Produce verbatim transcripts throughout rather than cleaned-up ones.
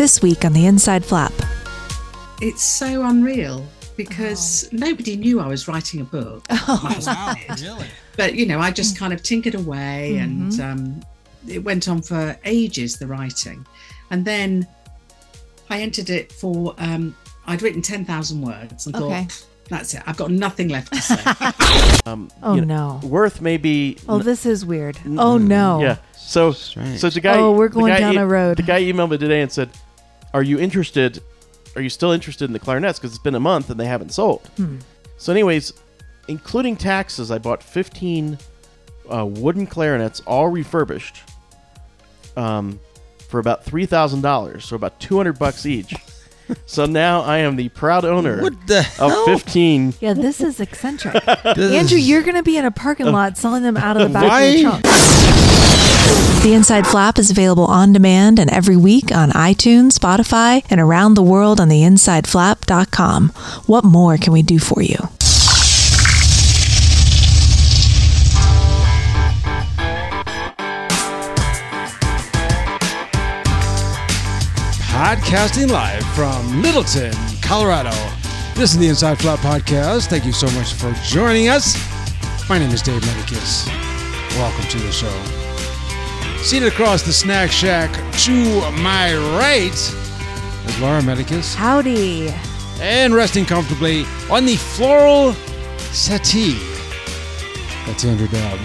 This week on the Inside Flap. It's so unreal because oh. nobody knew I was writing a book. Oh, wow, really? But, you know, I just kind of tinkered away mm-hmm. and um, it went on for ages, the writing. And then I entered it for, um, I'd written ten thousand words and okay. thought, that's it. I've got nothing left to say. um, oh, you know, no. Worth maybe... Oh, this is weird. Mm-hmm. Oh, no. Yeah. So, Strange. so the guy... Oh, we're going down e- a road. The guy emailed me today and said, are you interested... Are you still interested in the clarinets? Because it's been a month and they haven't sold. Hmm. So anyways, including taxes, I bought fifteen uh, wooden clarinets, all refurbished, um, for about three thousand dollars, so about two hundred bucks each. So now I am the proud owner what the of hell? fifteen. Yeah, this is eccentric. Andrew, you're going to be in a parking lot selling them out of the back Why? of your trunk. The Inside Flap is available on demand and every week on iTunes, Spotify, and around the world on the inside flap dot com. What more can we do for you? Podcasting live from Littleton, Colorado. This is the Inside Flap Podcast. Thank you so much for joining us. My name is Dave Medicus. Welcome to the show. Seated across the snack shack to my right is Laura Medicus. Howdy. And resting comfortably on the floral settee. That's Andrew Dowd.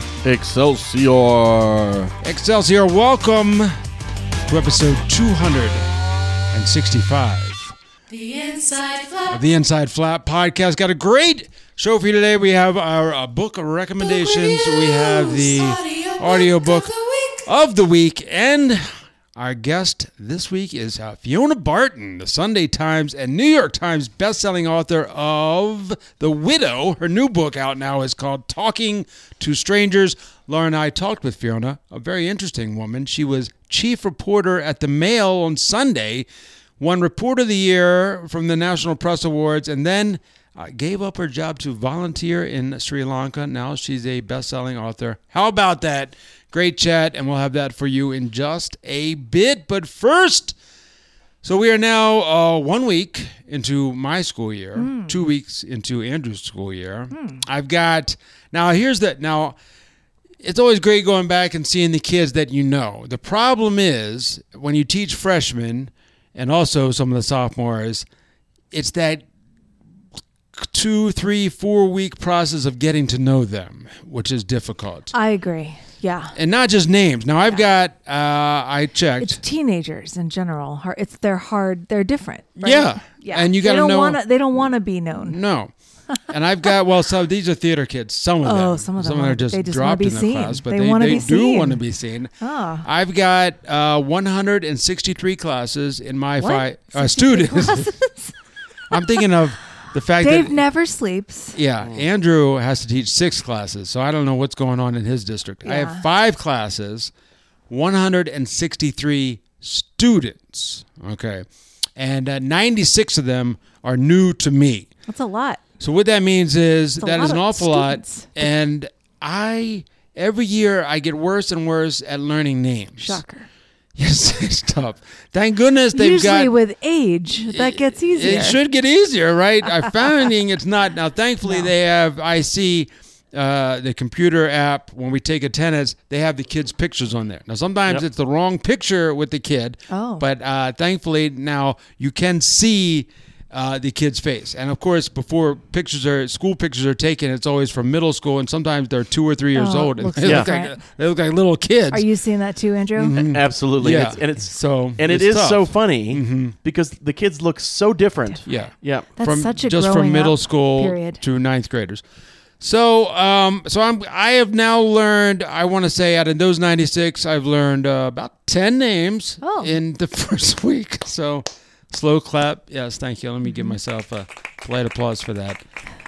Excelsior. Excelsior, welcome to episode two hundred sixty-five. The Inside Flap. Of the Inside Flap Podcast. Got a great show for you today. We have our uh, book recommendations. Book we have the audio book of the week, and our guest this week is uh, Fiona Barton, the Sunday Times and New York Times best-selling author of The Widow. Her new book out now is called Talking to Strangers. Laura and I talked with Fiona, a very interesting woman. She was chief reporter at the Mail on Sunday, won Reporter of the Year from the National Press Awards, and then uh, gave up her job to volunteer in Sri Lanka. Now she's a best-selling author. How about that? Great chat, and we'll have that for you in just a bit. But first, so we are now uh, one week into my school year, mm. two weeks into Andrew's school year. Mm. I've got, now here's the, now it's always great going back and seeing the kids that you know. The problem is when you teach freshmen and also some of the sophomores, it's that two, three, four week process of getting to know them, which is difficult. I agree. Yeah. And not just names. Now, I've yeah. got, uh, I checked. It's teenagers in general. It's They're hard. They're different. Right? Yeah. Yeah. And you got to know. Wanna, they don't want to be known. No. And I've got, well, so these are theater kids. Some of them. Oh, some of them. Some of them are just, just dropped be in the seen. class. But they, they, they, they be do seen. want to be seen. Oh. I've got uh, one hundred sixty-three classes in my what? five uh, students. I'm thinking of the fact Dave that... never sleeps. Yeah. Andrew has to teach six classes, so I don't know what's going on in his district. Yeah. I have five classes, one hundred sixty-three students, okay? And uh, ninety-six of them are new to me. That's a lot. So what that means is That's that is an awful students. lot. And I, every year, I get worse and worse at learning names. Shocker. Yes, it's tough. Thank goodness they've Usually got... Usually with age, that gets easier. It should get easier, right? I'm finding it's not. Now, thankfully, no. they have, I see uh, the computer app, when we take attendance, they have the kids' pictures on there. Now, sometimes yep. it's the wrong picture with the kid. Oh. But uh, thankfully, now you can see uh, the kid's face. And, of course, before pictures are, school pictures are taken, it's always from middle school, and sometimes they're two or three years oh, old. And looks they, yeah. look like, they look like little kids. Are you seeing that too, Andrew? Mm-hmm. Absolutely. Yeah. And it's, and it's so and it's it is tough. so funny mm-hmm. because the kids look so different. different. Yeah. Yeah. That's from, such a just growing from middle up school period. to ninth graders. So, um, so I'm. I have now learned. I want to say, out of those ninety-six, I've learned uh, about ten names oh. in the first week. So, slow clap. Yes, thank you. Let me give myself a polite applause for that.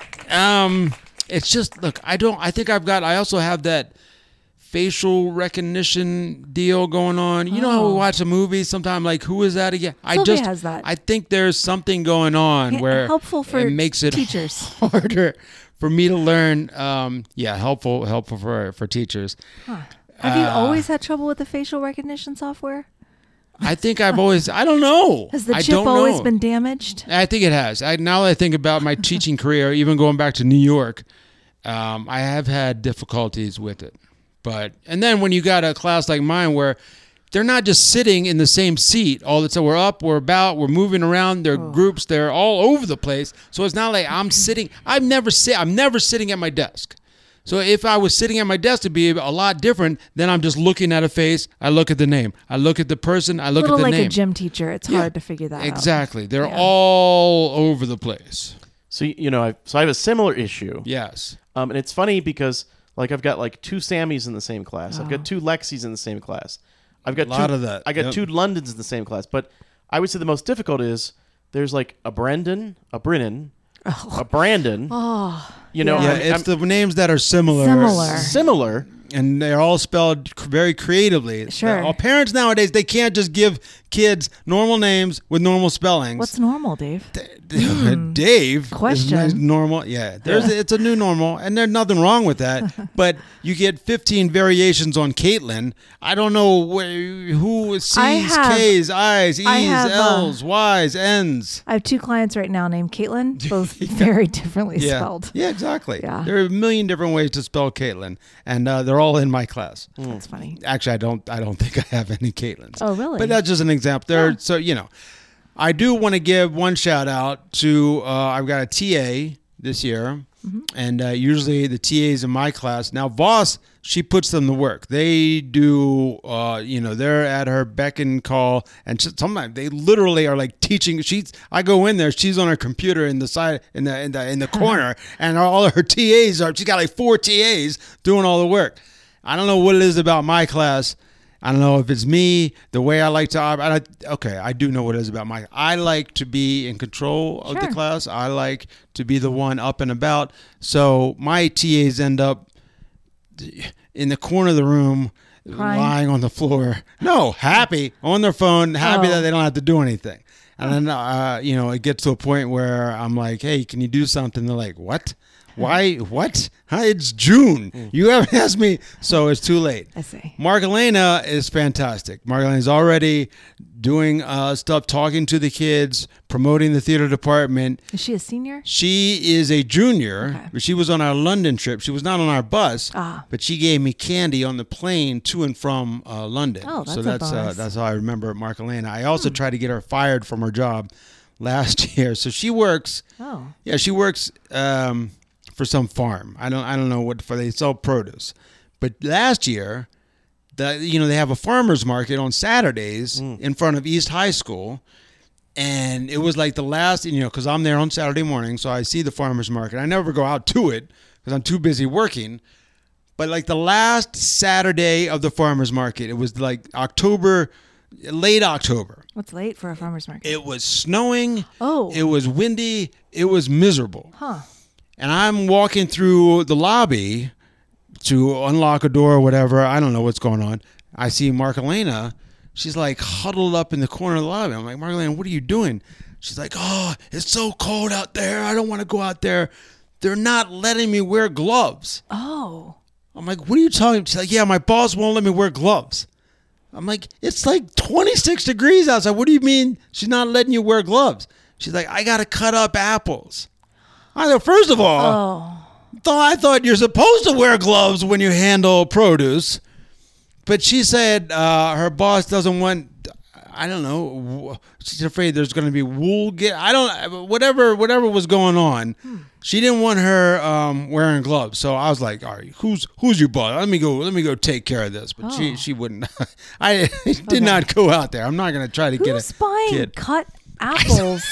Um, it's just look. I don't. I think I've got. I also have that facial recognition deal going on. You oh. know how we watch a movie sometimes, like, who is that again? Sylvia I just has that. I think there's something going on yeah, where helpful for it makes it teachers harder for me to learn. Um, yeah, helpful helpful for for teachers. Huh. Have uh, you always had trouble with the facial recognition software? I think I've always, I don't know. Has the I chip don't always know. been damaged? I think it has. I, now that I think about my teaching career, even going back to New York, um, I have had difficulties with it. But and then when you got a class like mine where they're not just sitting in the same seat all the time. We're up, we're about, we're moving around. They're Oh. groups. They're all over the place. So it's not like I'm sitting. I'm never sit. I'm never sitting at my desk. So if I was sitting at my desk, it'd be a lot different than I'm just looking at a face. I look at the name. I look at the person. I A look little at the like name. a gym teacher. It's Yeah. hard to figure that out. Exactly. They're Yeah. all over the place. So you know, I, so I have a similar issue. Yes. Um, and it's funny because like I've got like two Sammys in the same class. I've Oh. got two Lexis in the same class. I've got A lot two, of that. I got Yep. two Londons in the same class. But I would say the most difficult is there's like a Brendan, a Brennan, a Brandon. Oh, You know, Yeah, I'm- it's I'm the names that are similar. Similar. similar. And they're all spelled c- very creatively. Sure. All parents nowadays, they can't just give kids normal names with normal spellings. what's normal, Dave? Dave is Question. nice, normal. Yeah, there's it's a new normal, and there's nothing wrong with that. But you get fifteen variations on Caitlin. I don't know wh- who C's, I have- K's, I's, E's, I have, uh, L's, Y's, N's. I have two clients right now named Caitlin, both very differently Yeah, spelled. yeah, exactly. Yeah. There are a million different ways to spell Caitlin, and uh, they're all in my class. That's funny. Actually, I don't. I don't think I have any Caitlins. Oh, really? But that's just an example. There, Yeah. so you know, I do want to give one shout out to. Uh, I've got a T A this year, Mm-hmm. and uh, usually the T As in my class. Now, Voss, she puts them to work. They do. Uh, you know, they're at her beck and call, and sh- sometimes they literally are like teaching. She's. I go in there. She's on her computer in the side in the in the in the corner, and all of her T As are. She's got like four T As doing all the work. I don't know what it is about my class. I don't know if it's me, the way I like to. I, I, okay, I do know what it is about my. I like to be in control of the Sure. class. I like to be the one up and about. So my T As end up in the corner of the room, Crying? lying on the floor. No, happy on their phone, happy Oh. that they don't have to do anything. And then, uh, you know, it gets to a point where I'm like, hey, can you do something? They're like, what? Why? What? Huh? It's June. You haven't asked me. So it's too late. I see. Margalena is fantastic. Margalena's already doing uh, stuff, talking to the kids, promoting the theater department. Is she a senior? She is a junior, Okay. but she was on our London trip. She was not on our bus, Ah. but she gave me candy on the plane to and from uh, London. Oh, that's so a that's uh, bonus. that's how I remember Margalena. I also tried to get her fired from her job last year. So she works. Oh. Yeah, she works um, for some farm. I don't I don't know what for. They sell produce, but last year, the you know they have a farmers market on Saturdays in front of East High School, and it was like the last you know because I'm there on Saturday morning, so I see the farmers market. I never go out to it because I'm too busy working. But like the last Saturday of the farmers market, it was like October, late October. What's late for a farmer's market? It was snowing. Oh. It was windy. It was miserable. Huh. And I'm walking through the lobby to unlock a door or whatever. I don't know what's going on. I see Margalena. She's like huddled up in the corner of the lobby. I'm like, Margalena, what are you doing? She's like, oh, it's so cold out there. I don't want to go out there. They're not letting me wear gloves. Oh. I'm like, what are you talking about? She's like, yeah, my boss won't let me wear gloves. I'm like, it's like twenty-six degrees outside. What do you mean she's not letting you wear gloves? She's like, I got to cut up apples. I go, first of all, Oh. th- I thought you're supposed to wear gloves when you handle produce. But she said uh, her boss doesn't want, I don't know, she's afraid there's going to be wool. Get, I don't, whatever, whatever was going on. She didn't want her um, wearing gloves. So I was like, all right, who's who's your boss? Let me go, let me go take care of this. But Oh. she she wouldn't. I did not go out there. I'm not going to try to get Who's a buying kid. cut apples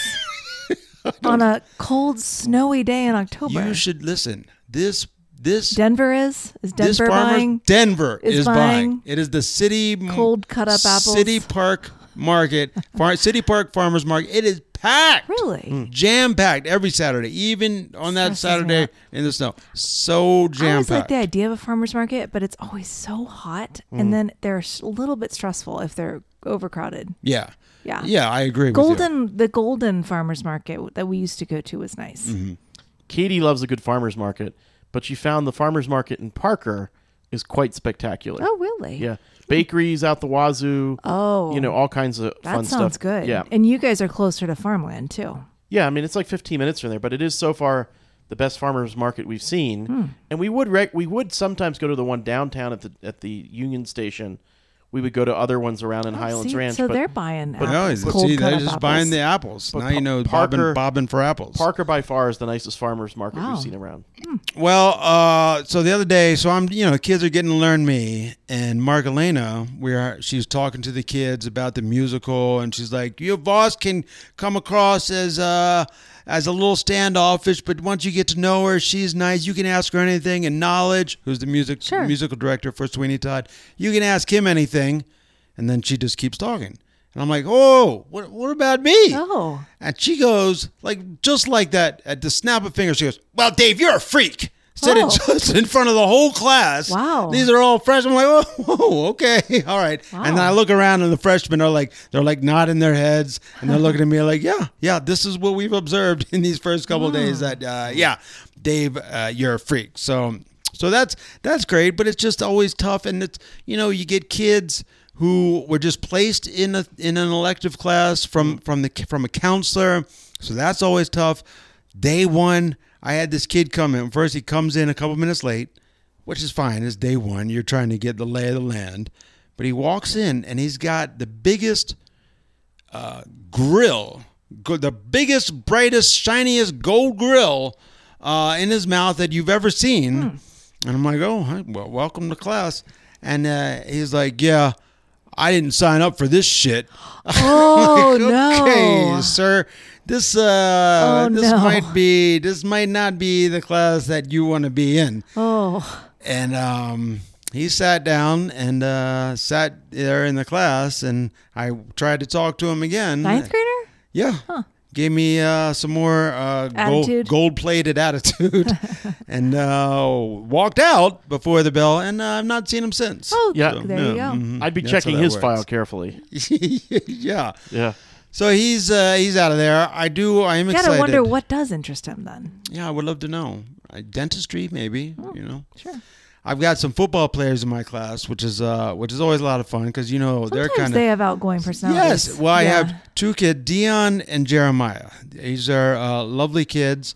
on a cold, snowy day in October? You should listen. This this Denver is? Is this Denver farmer's- buying Denver is is, buying. buying It is the city cold cut up apples? City Park Market, Far, City Park Farmers Market. It is packed. Really? Jam packed every Saturday, even on that Stresses me Saturday out. in the snow. So I jam always like packed. the idea of a farmer's market, but it's always so hot. Mm. And then they're a little bit stressful if they're overcrowded. Yeah. Yeah. Yeah, I agree with you. Golden, the Golden Farmer's Market that we used to go to was nice. Mm-hmm. Katie loves a good farmer's market, but she found the farmer's market in Parker is quite spectacular. Oh, really? Yeah. bakeries out the wazoo. Oh. You know, all kinds of That fun sounds stuff. good. Yeah. And you guys are closer to farmland, too. Yeah, I mean, it's like fifteen minutes from there, but it is so far the best farmers market we've seen. Hmm. And we would rec- we would sometimes go to the one downtown at the at the Union Station. We would go to other ones around in Oh, Highlands see, Ranch. So but they're buying No, apples, see, cold cut they're up just apples. buying the apples. But now you know Parker- bobbing, bobbing for apples. Parker by far is the nicest farmers market Wow. we've seen around. Well, uh, so the other day, so I'm, you know, kids are getting to learn me, and Margalena, we are, she's talking to the kids about the musical, and she's like, your boss can come across as uh, as a little standoffish, but once you get to know her, she's nice. You can ask her anything. And Knowledge, who's the music Sure. musical director for Sweeney Todd, you can ask him anything, and then she just keeps talking. And I'm like, oh, what, what about me? Oh. And she goes, like, just like that, at the snap of fingers, she goes, well, Dave, you're a freak. Said Oh. it just in front of the whole class. Wow. These are all freshmen. I'm like, oh, whoa, okay, all right. Wow. And then I look around, and the freshmen are like, they're like nodding their heads, and they're looking at me like, yeah, yeah, this is what we've observed in these first couple of days. That, uh, yeah, Dave, uh, you're a freak. So, so that's that's great, but it's just always tough, and it's, you know, you get kids who were just placed in a in an elective class from from the from a counselor, so that's always tough. Day one, I had this kid come in. First, he comes in a couple minutes late, which is fine. It's day one. You're trying to get the lay of the land, but he walks in and he's got the biggest uh, grill, go- the biggest, brightest, shiniest gold grill uh, in his mouth that you've ever seen. And I'm like, oh, hi, well, welcome to class. And uh, he's like, yeah, I didn't sign up for this shit. Oh, Like, okay, no. sir. This uh, Oh, this no. might be this might not be the class that you want to be in. Oh. And um, he sat down and uh, sat there in the class, and I tried to talk to him again. Ninth grader? Yeah. Gave me uh, some more uh, gold, Attitude? gold-plated attitude, and uh, walked out before the bell, and uh, I've not seen him since. Oh, Yeah. there you go. mhm. I'd be That's how checking that his works. file carefully. Yeah. Yeah. So he's uh, he's out of there. I do. I am You gotta excited. wonder what does interest him then. Yeah, I would love to know. Uh, dentistry, maybe. You know. Sure. I've got some football players in my class, which is uh, which is always a lot of fun because you know they're Sometimes kind they of have outgoing personalities. yes. Well, I Yeah. have two kids, Dion and Jeremiah. These are uh, lovely kids.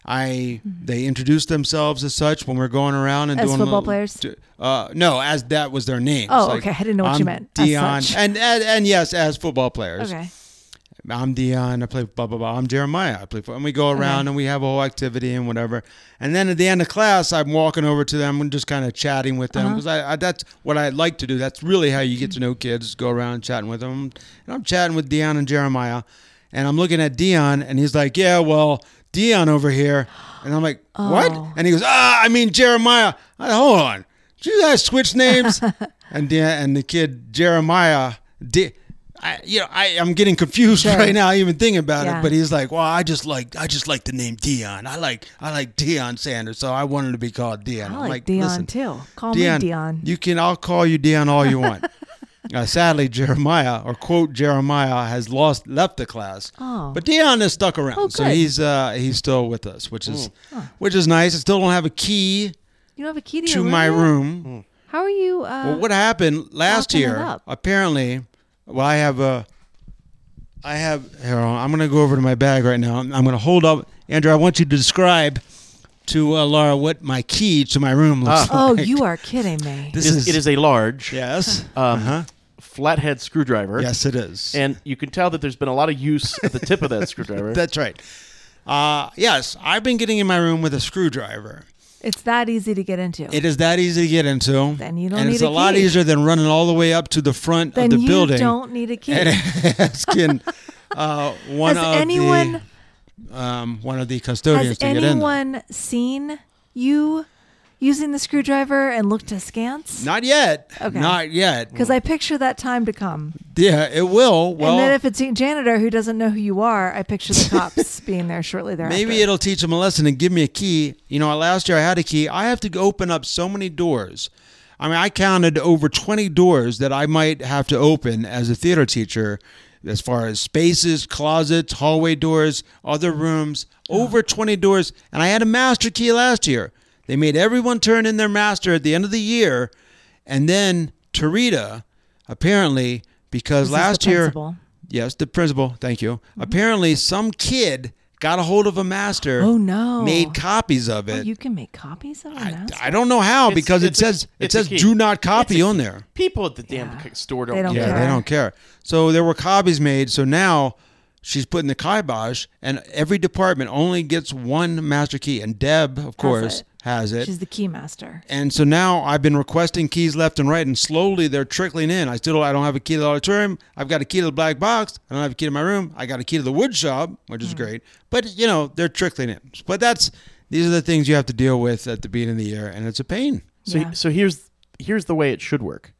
I they introduce themselves as such when we're going around and As doing football little- players? Uh, no, as that was their name. Oh, okay. I didn't know what you I'm meant. As Dion, such. and, and and yes, as football players. Okay. I'm Dion. I play blah blah blah. I'm Jeremiah. I play for, and we go around Okay. and we have a whole activity and whatever. And then at the end of class, I'm walking over to them and just kind of chatting with them Uh-huh. because I, I that's what I like to do. That's really how you get to know kids. Go around chatting with them. And I'm chatting with Dion and Jeremiah, and I'm looking at Dion, and he's like, "Yeah, well, Dion over here," and I'm like, "What?" Oh. And he goes, "Ah, I mean Jeremiah." I, Hold on, did you guys switch names? and Dion, and the kid Jeremiah did. I, you know, I, I'm getting confused Sure. right now, even thinking about Yeah. it. But he's like, "Well, I just like, I just like the name Dion. I like, I like Deion Sanders, so I wanted to be called Dion." I I'm like, like, Dion "Listen, too. Call Dion, me Dion. you can, I'll call you Dion all you want." uh, sadly, Jeremiah, or quote Jeremiah, has lost, left the class, Oh. but Dion is stuck around, Oh, so good. he's, uh, he's still with us, which is, which is nice. I still don't have a key You don't have a key to, to your room my yet? room. How are you? Uh, Well, what happened last locking it year? up? Apparently, well, I have a, I have. Here, I'm going to go over to my bag right now. I'm going to hold up, Andrew. I want you to describe to uh, Laura what my key to my room looks oh, like. you are kidding me. This It is, is it is a large yes, um, uh-huh. flathead screwdriver. yes, it is. And you can tell that there's been a lot of use at the tip of that screwdriver. That's right. Uh, yes, I've been getting in my room with a screwdriver. It's that easy to get into. It is that easy to get into. Then you don't and need it's a a lot key. easier than running all the way up to the front then of the you building. don't need a key. And asking uh, one Has of anyone the um, one of the custodians has to get in. there. anyone seen you using the screwdriver and looked askance? Not yet. Okay. Not yet. Because I picture that time to come. Yeah, it will. Well, and then if it's a janitor who doesn't know who you are, I picture the cops being there shortly thereafter. maybe it'll teach them a lesson and give me a key. You know, last year I had a key. I have to open up so many doors. I mean, I counted over twenty doors that I might have to open as a theater teacher, as far as spaces, closets, hallway doors, other rooms, over twenty doors. And I had a master key last year. They made everyone turn in their master at the end of the year. And then Tarita, apparently, because This is last the year, principal. yes, the principal, thank you. Apparently, some kid got a hold of a master, Oh no! made copies of Oh, it. you can make copies of a I, master? I don't know how It's- because it's it a- says it it's a says key. do not It's copy a on key. there. People at the damn Yeah. store don't, They don't Yeah, care. they don't care. So there were copies made. So now she's putting the kibosh, and every department only gets one master key. And Deb, of course, it. has it. She's the key master. And so now I've been requesting keys left and right, and slowly they're trickling in. I still don't, I don't have a key to the auditorium. I've got a key to the black box. I don't have a key to my room. I got a key to the wood shop, which is great. But you know they're trickling in. But that's these are the things you have to deal with at the beginning of the year, and it's a pain. So Yeah. so here's here's the way it should work.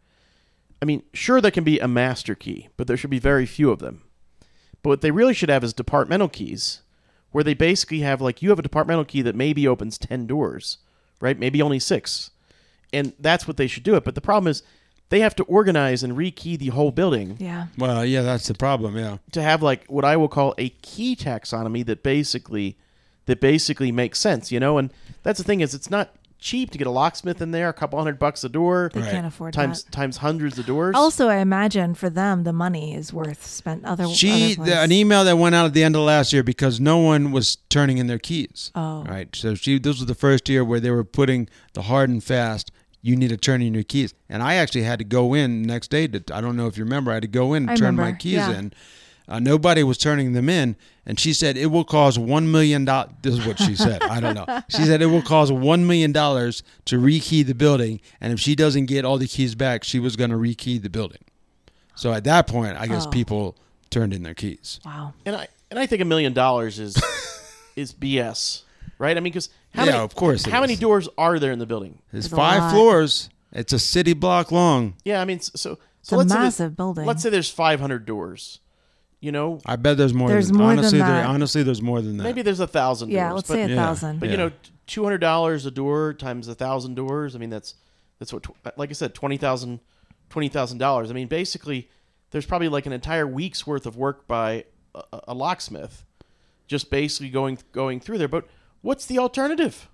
I mean, sure there can be a master key, but there should be very few of them. But what they really should have is departmental keys, where they basically have like you have a departmental key that maybe opens ten doors, right? Maybe only six. And that's what they should do it. But the problem is they have to organize and rekey the whole building Yeah. Well, yeah, that's the problem. Yeah. to have like what I will call a key taxonomy that basically that basically makes sense, you know? And that's the thing is it's not cheap to get a locksmith in there, a couple hundred bucks a door. They Right. can't afford times that. times hundreds of doors. Also, I imagine for them, the money is worth spent other. She other the, place. an email that went out at the end of last year because no one was turning in their keys. Oh. Right. So she this was the first year where they were putting the hard and fast. You need to turn in your keys, and I actually had to go in next day. To I don't know if you remember. I had to go in and I turn my remember, keys yeah. in. Uh, nobody was turning them in, and she said it will cost one million dollars. This is what she said. I don't know. She said it will cost one million dollars to rekey the building, and if she doesn't get all the keys back, she was going to rekey the building. So at that point, I guess Oh. people turned in their keys. Wow. And I and I think a million dollars is is B S, right? I mean, because how Yeah, many of course it how many is. doors are there in the building? There's There's a five lot. floors. It's a city block long. Yeah, I mean, s- so It's so a let's say massive there's- building. Let's say there's five hundred doors. You know, I bet there's more. There's than, more than honestly, there- that. honestly, there's more than that. maybe there's a thousand. Yeah, doors, let's but, say a Yeah. thousand. But Yeah. you know, two hundred dollars a door times a thousand doors. I mean, that's that's what, tw- like I said, twenty thousand, twenty thousand dollars. I mean, basically, there's probably like an entire week's worth of work by a, a locksmith, just basically going going through there. But what's the alternative?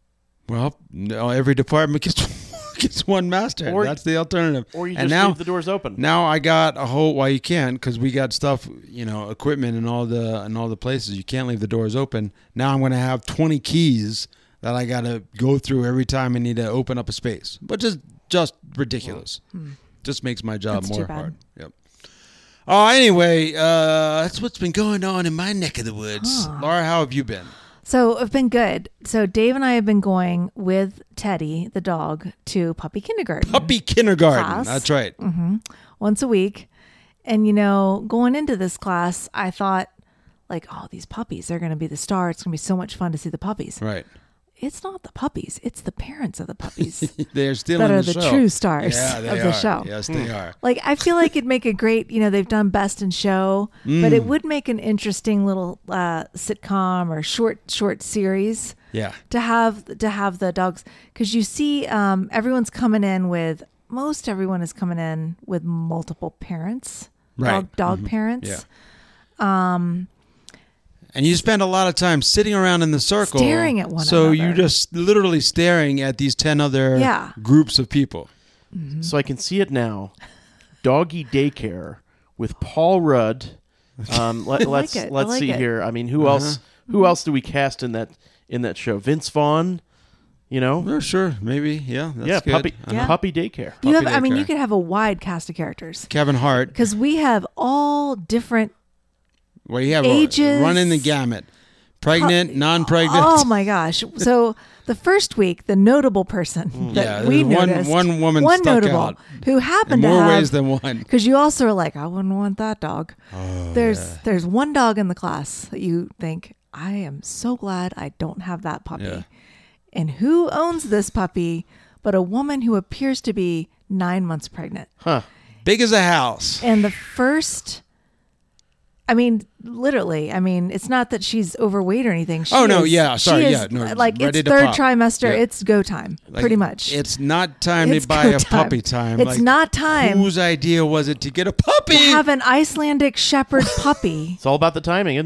Well, no, every department gets gets one master. Or- That's the alternative. Or you and just now, leave the doors open? now I got a whole. Well, you can't because we got stuff, you know, equipment and all the and all the places. You can't leave the doors open. Now I'm going to have twenty keys that I got to go through every time I need to open up a space, which is just ridiculous. Just makes my job That's too more bad. hard. Yep. Oh, anyway, uh, that's what's been going on in my neck of the woods. Laura, how have you been? So I've been good. So Dave and I have been going with Teddy, the dog, to puppy kindergarten Puppy kindergarten. Class. That's right. once a week. And, you know, going into this class, I thought, like, oh, these puppies, they're going to be the star. It's going to be so much fun to see the puppies. Right. It's not the puppies. It's the parents of the puppies. They're still That in are the, the show. true stars yeah, they of the are. show. Yes, they are. Like, I feel like it'd make a great, you know, they've done Best in Show, but it would make an interesting little uh, sitcom or short, short series Yeah. to have to have the dogs, because you see um, everyone's coming in with most everyone is coming in with multiple parents, Right. dog, dog parents. Yeah. Um, and you spend a lot of time sitting around in the circle, Staring at one So you another. just literally staring at these ten other Yeah. groups of people. So I can see it now. Doggy daycare with Paul Rudd. Um, let, like let's it. I let's like see it. here. I mean, who else? Who else do we cast in that in that show? Vince Vaughn. You know, Oh, sure, maybe, yeah, that's yeah, good. puppy Uh-huh. Yeah. puppy daycare. You have, Puppy I mean, daycare. you could have a wide cast of characters Kevin Hart, because we have all different. where you have Ages. running the gamut, pregnant, non-pregnant. Oh my gosh! So the first week, the notable person that Yeah, we there's one- noticed, one woman one stuck notable out who in happened more to have, ways than one. because you also are like, I wouldn't want that dog. Oh, there's there's one dog in the class that you think, I am so glad I don't have that puppy. Yeah. And who owns this puppy but a woman who appears to be nine months pregnant? Huh. Big as a house. And the first, I mean, literally, I mean, it's not that she's overweight or anything. She Oh, no, is- yeah, sorry, she is, yeah, no, like ready it's to third pop. trimester, Yeah. it's go time, Like, pretty much. It's not time It's to buy go a time. puppy time. It's Like, not time Whose idea was it to get a puppy? to have an Icelandic shepherd puppy. It's all about the timing, isn't it?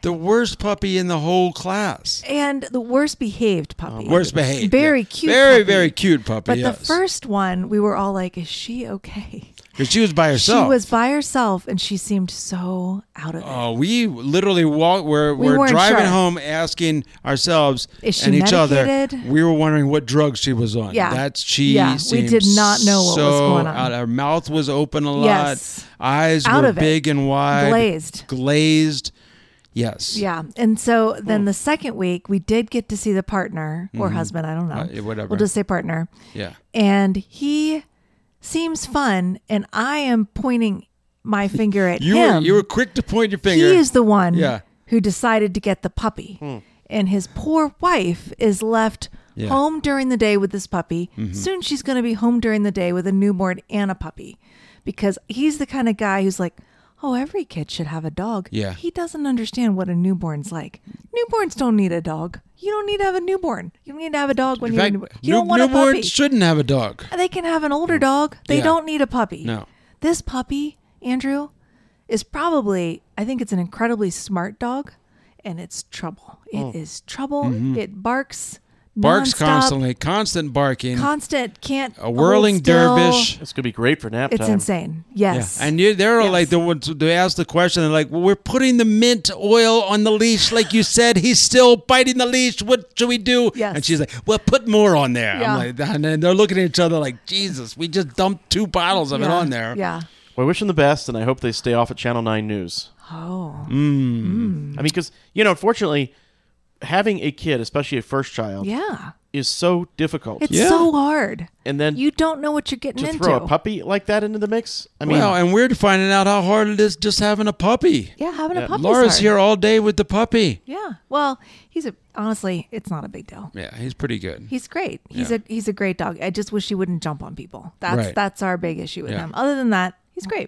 the worst puppy in the whole class. And the worst behaved puppy. Worst behaved. Very yeah. cute Very, puppy. very cute puppy, But yes. the first one, we were all like, is she okay? Because she was by herself. She was by herself, and she seemed so out of it. Oh, we literally walked. We're, We we're weren't driving sure. home, asking ourselves Is she and each medicated? other. We were wondering what drugs she was on. Yeah. That's she. Yeah, we seemed did not know what was so going on. Out. Her mouth was open a lot. Yes. Eyes Out were of it. big and wide. Glazed. Glazed. Yes. Yeah. And so then the second week, we did get to see the partner or husband. I don't know. Uh, whatever. We'll just say partner. Yeah. And he seems fun, and I am pointing my finger at You him. were you were quick to point your finger. He is the one Yeah. who decided to get the puppy. And his poor wife is left Yeah. home during the day with this puppy. Soon she's going to be home during the day with a newborn and a puppy, because he's the kind of guy who's like, oh, every kid should have a dog. Yeah. He doesn't understand what a newborn's like. Newborns don't need a dog. You don't need to have a newborn. You don't need to have a dog when In you're fact, a newborn. You new- don't want a newborns puppy. shouldn't have a dog. They can have an older dog. They Yeah. don't need a puppy. No. This puppy, Andrew, is probably, I think it's an incredibly smart dog, and it's trouble. It is trouble. It barks Barks nonstop, constantly, constant barking. constant, can't a whirling hold still. dervish. It's gonna be great for nap It's time. insane. Yes. Yeah. And you, they're Yes. like the ones they ask the question. They're like, "Well, we're putting the mint oil on the leash, like you said. He's still biting the leash. What should we do?" Yes. And she's like, "Well, put more on there." Yeah. I'm like, and then they're looking at each other like, "Jesus, we just dumped two bottles of it Yeah. on there." Yeah. Well, I wish them the best, and I hope they stay off at Channel nine News. Oh. I mean, because, you know, unfortunately, having a kid, especially a first child, Yeah. is so difficult. It's Yeah. so hard. and then You don't know what you're getting to into. throw a puppy like that into the mix, I mean, well, and we're finding out how hard it is just having a puppy. Yeah, having Yeah. a puppy. Laura's here all day with the puppy. Yeah. Well, he's a honestly, it's not a big deal. Yeah, he's pretty good. He's great. He's Yeah. a he's a great dog. I just wish he wouldn't jump on people. That's Right. that's our big issue with Yeah. him. Other than that, he's great.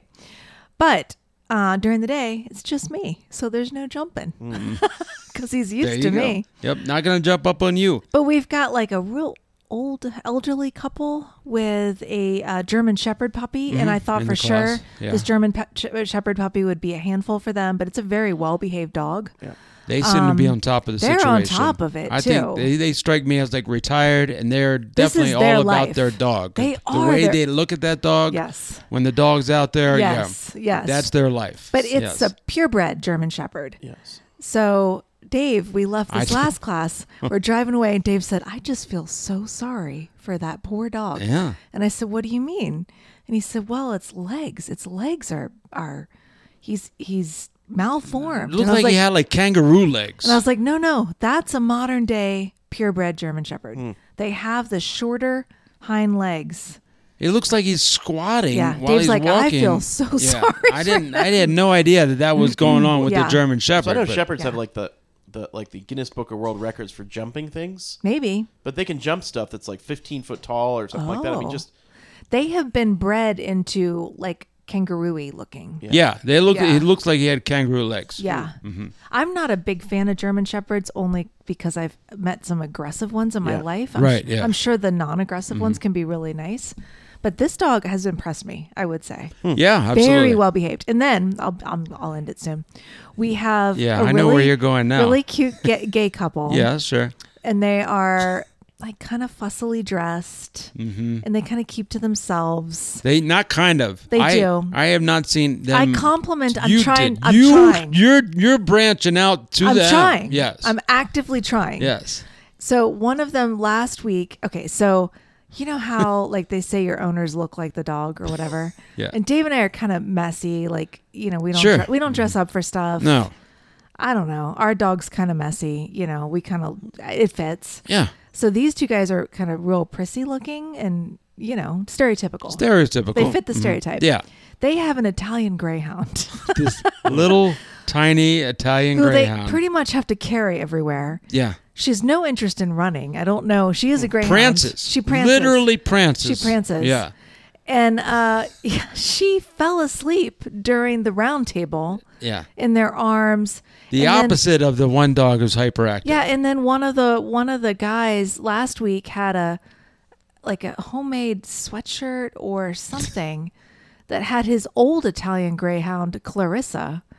But uh, during the day, it's just me, so there's no jumping because he's Mm-hmm. There used you to go. me. Yep, not gonna jump up on you. But we've got like a real old elderly couple with a uh, German Shepherd puppy, and I thought Mm-hmm. In for the sure class. Yeah. this German pe- sh- Shepherd puppy would be a handful for them. But it's a very well behaved dog. They seem to be on top of the Um, they're on situation. top of it, I too. think they, they strike me as like retired, and they're definitely is all their about life. their dog. They the are way their- they look at that dog. Yes. When the dog's out there, Yes, yeah, yes. that's their life. But it's Yes. a purebred German Shepherd. yes. So, Dave, we left this I- last class. We're driving away, and Dave said, I just feel so sorry for that poor dog. Yeah. And I said, what do you mean? And he said, well, its legs. Its legs are, are he's he's malformed. It looked And I was like, he had like kangaroo legs. And I was like, no, no, that's a modern day purebred German Shepherd. Hmm. They have the shorter hind legs. It looks like he's squatting Yeah, while Dave's he's like, I walking. feel so Yeah, sorry I for didn't. I had no idea that that was going on with Yeah. the German Shepherd. So I know but- shepherds have Yeah. like the, the like the Guinness Book of World Records for jumping things, Maybe. but they can jump stuff that's like fifteen foot tall or something like that. I mean, Oh. just They have been bred into like kangaroo-y looking. Yeah, they look. Yeah. It looks like he had kangaroo legs. Yeah. Mm-hmm. I'm not a big fan of German Shepherds only because I've met some aggressive ones in my Yeah. life. I'm Right, sh- yeah. Mm-hmm. I'm sure the non-aggressive ones can be really nice. But this dog has impressed me, I would say. Yeah, absolutely. Very well behaved. And then I'll, I'll I'll end it soon. We have Yeah, a I know where really- you're going now. Really cute gay, gay couple. Yeah, sure. And they are like kind of fussily dressed, Mm-hmm. and they kind of keep to themselves. They not kind of. They I, do. I have not seen them. I compliment. I'm you trying. Did. I'm you, trying. You're you're branching out to I'm them. trying. Yes. I'm actively trying. yes. So one of them last week. Okay, so you know how like they say your owners look like the dog or whatever. Yeah. And Dave and I are kind of messy. Like you know we don't Sure. dre- we don't dress up for stuff. No. I don't know. Our dog's kind of messy. You know we kind of it fits. Yeah. So these two guys are kind of real prissy looking and you know stereotypical. Stereotypical. They fit the Mhm. stereotype. Yeah. They have an Italian Greyhound This little tiny Italian who greyhound. they pretty much have to carry everywhere. yeah. She has no interest in running. I don't know. She is a greyhound. Prances. She prances. Literally prances. She prances. Yeah. And uh, she fell asleep during the round table Yeah. in their arms. The And then- opposite of the one dog who's hyperactive. yeah, and then one of the one of the guys last week had a like a homemade sweatshirt or something that had his old Italian greyhound Clarissa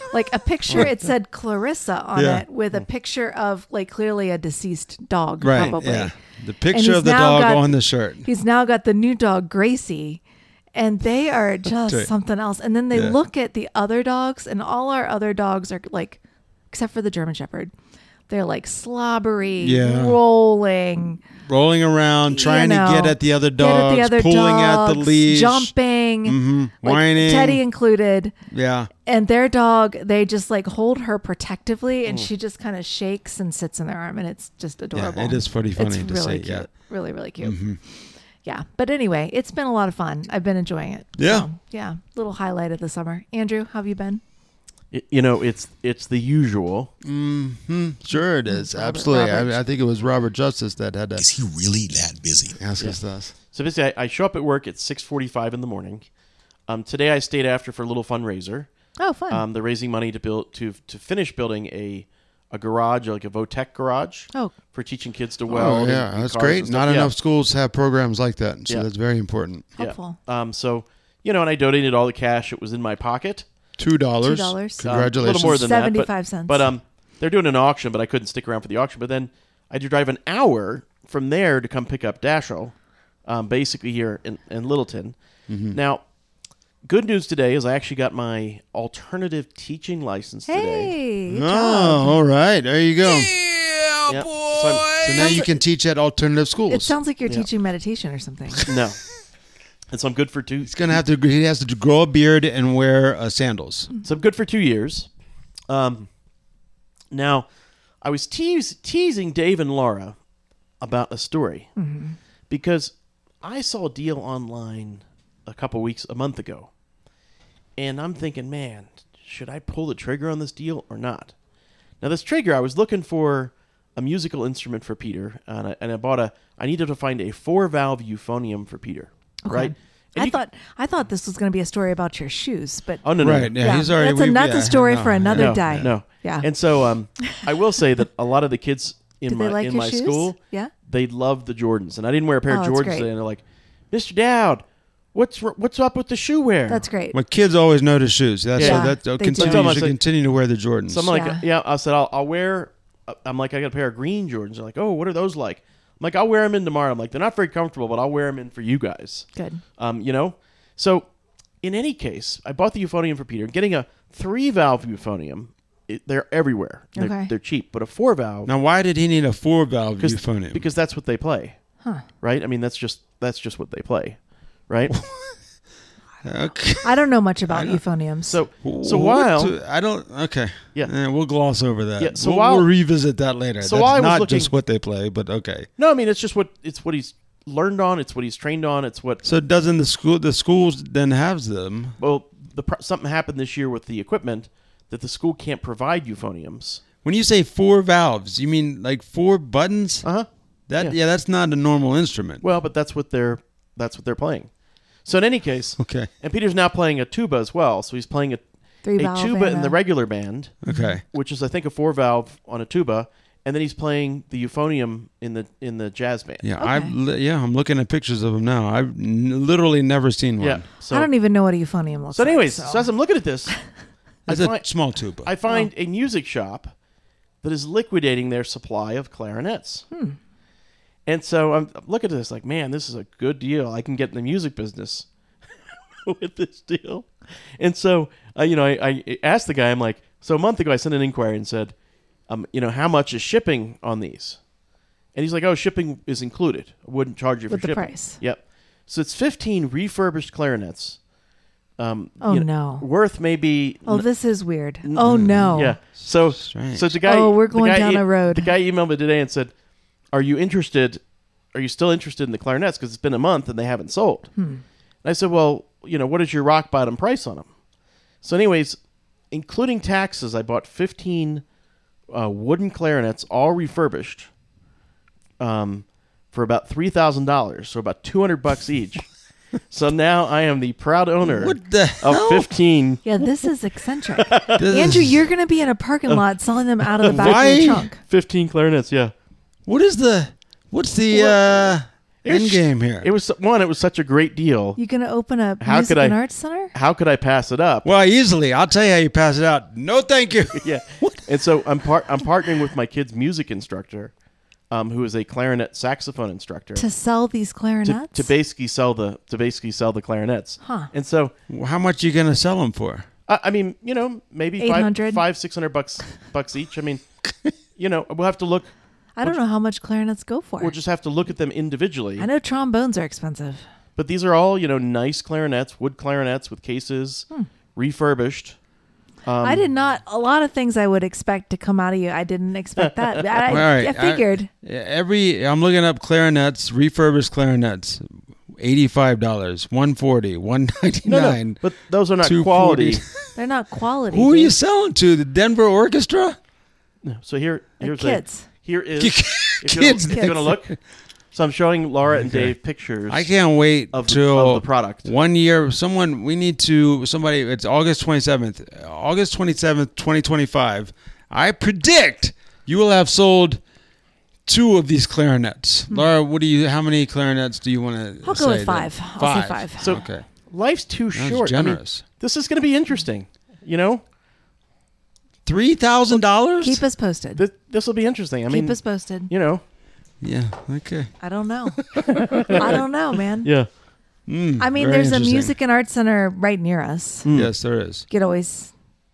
like a picture. It said Clarissa on Yeah. it with a picture of like clearly a deceased dog, Right. probably. Yeah. The And picture he's of the now dog got- on the shirt. He's now got the new dog Gracie, and they are just right. something else. And then they Yeah. look at the other dogs, and all our other dogs are like, except for the German Shepherd, they're like slobbery, Yeah. rolling, Rolling around, trying you know, to get at the other get at dogs, the other pulling at the dogs, leash, jumping, hmm like, whining. Teddy included. Yeah. And their dog, they just like hold her protectively, Mm. and she just kind of shakes and sits in their arm, and it's just adorable. it is pretty funny it's to really see, Cute. yeah. Really, really cute. hmm Yeah. But anyway, it's been a lot of fun. I've been enjoying it. Yeah. So, yeah. Little highlight of the summer. Andrew, how have you been? Y- You know, it's it's the usual. hmm Sure it is. Robert- Absolutely. Robert. I, I think it was Robert Justice that had to Is he really that busy? ask us this. So basically, I, I show up at work at six forty-five in the morning. Um, today I stayed after for a little fundraiser. Oh, fun. Um, they're raising money to build to to finish building a a garage, like a Votech garage, oh, for teaching kids to Oh, weld. and- yeah. and That's cars great. and stuff. Not Yeah. enough schools have programs like that. So Yeah. that's very important. Yeah. helpful. Um, so you know, and I donated all the cash that was in my pocket. Two dollars. Two dollars. Um, Congratulations. a little more than that, but- seventy-five cents. But um, they're doing an auction, but I couldn't stick around for the auction. But then I had to drive an hour from there to come pick up Dashiell, um, basically here in, in Littleton. Mm-hmm. Now, good news today is I actually got my alternative teaching license today. hey. good Oh, job. all right. There you go. Yep. So I'm- So now you can teach at alternative schools. It sounds like you're Yeah. teaching meditation or something. no, and so I'm good for two. He's gonna have to. He has to grow a beard and wear uh, sandals. So I'm good for two years. Um, now, I was tease, teasing Dave and Laura about a story because I saw a deal online a couple weeks, a month ago, and I'm thinking, man, should I pull the trigger on this deal or not? Now, this trigger, I was looking for a musical instrument for Peter, and I, and I bought a. I needed to find a four-valve euphonium for Peter, right? And I you- thought I thought this was going to be a story about your shoes, but Oh no, no, Right. no. Yeah, yeah, he's already. that's a we- that's yeah, a story no, for another no, day. No. Yeah. And so um, I will say that a lot of the kids in Did my they like in your my shoes? school, Yeah. they loved the Jordans, and I didn't wear a pair Oh, of that's Jordans great. today, and they're like, "Mister Dowd, what's r- what's up with the shoe wear?" That's great. My kids always notice shoes. That's Yeah, so that they uh, do. continue. Tell them, You I should said- continue to wear the Jordans. So I'm like, Yeah. yeah. I said I'll, I'll wear. I'm like, I got a pair of green Jordans. They're like, oh, what are those like? I'm like, I'll wear them in tomorrow. I'm like, they're not very comfortable, but I'll wear them in for you guys. Good. Um, you know, so in any case, I bought the euphonium for Peter. Getting a three-valve euphonium, it, they're everywhere. They're, Okay. they're cheap, but a four-valve. now, why did he need a four valve Because- euphonium? Because that's what they play. Huh. Right? I mean, that's just that's just what they play. Right? okay. I don't know much about euphoniums. So so What while to- I don't. Okay. Yeah. Eh, we'll gloss over that. Yeah, so we'll, while- we'll revisit that later. so That's while I was not looking- just what they play, but okay. No, I mean it's just what it's what he's learned on, it's what he's trained on, it's what So doesn't the school the schools then have them? well, the pro- something happened this year with the equipment that the school can't provide euphoniums. When you say four valves, you mean like four buttons? Uh-huh. That yeah. yeah. that's not a normal instrument. Well, but that's what they're that's what they're playing. So in any case, Okay. and Peter's now playing a tuba as well, so he's playing a Three a valve tuba and in the a- regular band, Okay. which is I think a four valve on a tuba, and then he's playing the euphonium in the in the jazz band. Yeah, Okay. I've li- yeah, I'm looking at pictures of them now. I've n- literally never seen one. Yeah. So I don't even know what a euphonium looks so like. anyways, so. as I'm looking at this, I It's a find, small tuba. I find a music shop that is liquidating their supply of clarinets. Hmm. And so I'm looking at this like, man, this is a good deal. I can get in the music business with this deal. And so, uh, you know, I, I asked the guy, I'm like, so a month ago I sent an inquiry and said, um, you know, how much is shipping on these? And he's like, oh, shipping is included. I wouldn't charge you for With the shipping. price. Yep. So it's fifteen refurbished clarinets. Um, Oh, you know, no. Worth maybe Oh, this is weird. Oh no. yeah. So, Strange. so the guy. Oh, we're the going guy down e- a road. The guy emailed me today and said, "Are you interested? Are you still interested in the clarinets? Because it's been a month and they haven't sold." Hmm. And I said, "Well, you know, what is your rock bottom price on them?" So, anyways, including taxes, I bought fifteen uh, wooden clarinets, all refurbished, um, for about three thousand dollars, so about two hundred bucks each. So now I am the proud owner What the of hell? fifteen. Yeah, this is eccentric. This Andrew, is- you're going to be in a parking lot selling them out of the back of Why? your trunk. fifteen clarinets, yeah. What is the? What's the? uh end game here. It was one. It was such a great deal. You gonna open a How music could I- and arts center? How could I pass it up? Well, easily. I'll tell you how you pass it out. No, thank you. Yeah. And so I'm par- I'm partnering with my kid's music instructor, um, who is a clarinet saxophone instructor, To sell these to, clarinets? to basically sell the to basically sell the clarinets. Huh. And so How much you gonna sell them for? I, I mean, you know, maybe eight five, hundred five, six hundred bucks bucks each. I mean, you know, we'll have to look. I don't know how much clarinets go for. We'll just have to look at them individually. I know trombones are expensive. But these are all, you know, nice clarinets, wood clarinets with cases, Hmm. refurbished. Um, I did not. A lot of things I would expect to come out of you. I didn't expect that. I, All right, I figured. I- every I'm looking up clarinets, refurbished clarinets, eighty-five dollars, one forty, one ninety No, nine. no, but those are not two quality. forty. They're not quality. Who are dude. you selling to? The Denver Orchestra? No, so here, They're here's kids. A, here is if Kids. you're going to look. So I'm showing Laura and Dave pictures. I can't wait of the, till of the product. one year. Someone we need to somebody. It's August twenty seventh. August twenty seventh, twenty twenty five. I predict you will have sold two of these clarinets. Hmm. Laura, what do you? How many clarinets do you want to? I'll go with five. I'll say five. So Okay. life's too That's short. I mean, generous. this is going to be interesting. You know, Three thousand dollars. Keep us posted. this this will be interesting. I Keep mean, us posted. you know, Yeah. Okay. I don't know. I don't know, man. yeah. Mm, I mean, very there's a interesting. music and arts center right near us. Yes, there is. You could always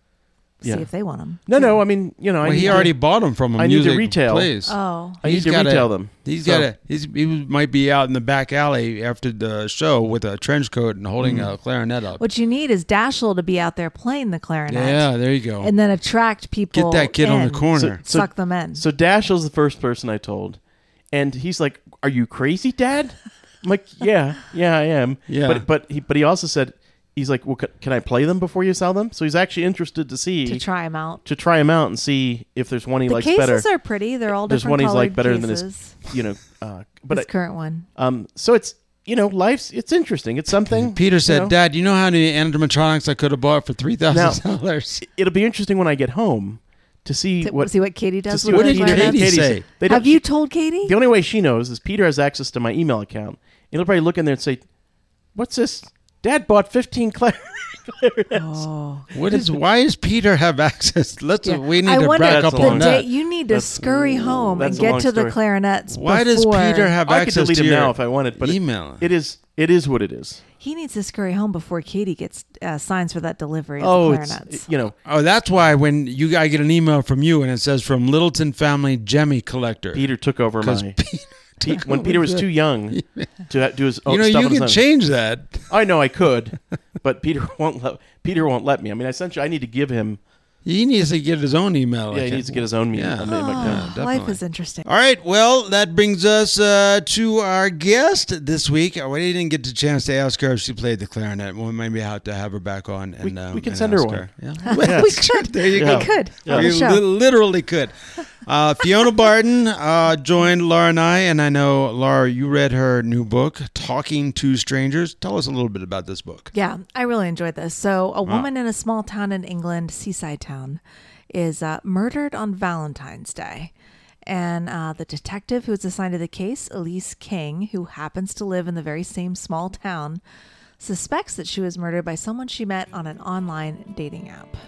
see Yeah. if they want them. No, no. I mean, you know, I Well, need he to- already bought them from a I need to music retail. place. Oh, I need He's to gotta- retail them. He's So- got a. He's, he might be out in the back alley after the show with a trench coat and holding Mm. a clarinet up. what you need is Dashiell to be out there playing the clarinet. Yeah, there you go. And then attract people. Get that kid on the in. corner. So- Suck them in. So Dashiell's the first person I told, and he's like, "Are you crazy, Dad?" I'm like, "Yeah, yeah, I am." Yeah. But but he but he also said, he's like, "Well, c- can I play them before you sell them?" So he's actually interested to see to try them out. to try them out and see if there's one he The likes cases better. are pretty. They're all There's different one he's like colored better than cases. his, you know. Uh, but This I, current one. um, so it's you know, life's it's interesting. It's something. Peter said, you know. "Dad, you know how many animatronics I could have bought for three thousand dollars?" It'll be interesting when I get home to see To what see what Katie to does see with what the did Peter clarinets. Katie Katie say? said. They don't- Have you told Katie? The only way she knows is Peter has access to my email account. He'll probably look in there and say, "What's this? Dad bought fifteen clar- clarinets." Oh. What is? Why does Peter have access? Let's. Yeah. We need I to wonder back That's up a on long- the that. day you need to That's- scurry home and that's a get long to the story. clarinets. Why does before- Peter have I could access delete to him your now if I wanted, but it- email? it is it is what it is. He needs to scurry home before Katie gets uh, signs for that delivery of Oh, the it's clarinets. you know, Oh, that's why when you I get an email from you and it says from Littleton Family Jemmy Collector. Peter took over 'Cause my. Peter He, when Peter was too young to ha- do his own you know, stuff you on his can own. change that. I know I could, but Peter won't let Peter won't let me. I mean, essentially, I need to give him. He needs to get his own email. Yeah, he account. needs to get his own email. Yeah. I mean, my God. Oh, life definitely. is interesting. All right, well, that brings us uh, to our guest this week. We didn't get the chance to ask her if she played the clarinet. We'll maybe have to have her back on. And, We- um, we can and send her ask one. Yeah. Yeah. we could. There you Yeah. go. We could. Yeah. On We the show. li- literally could. Uh, Fiona Barton uh, joined Laura and I, and I know, Laura, you read her new book, Talking to Strangers. Tell us a little bit about this book. Yeah, I really enjoyed this. So, a woman in a small town in England, seaside town, is uh, murdered on Valentine's Day. And uh, the detective who is assigned to the case, Elise King, who happens to live in the very same small town, suspects that she was murdered by someone she met on an online dating app.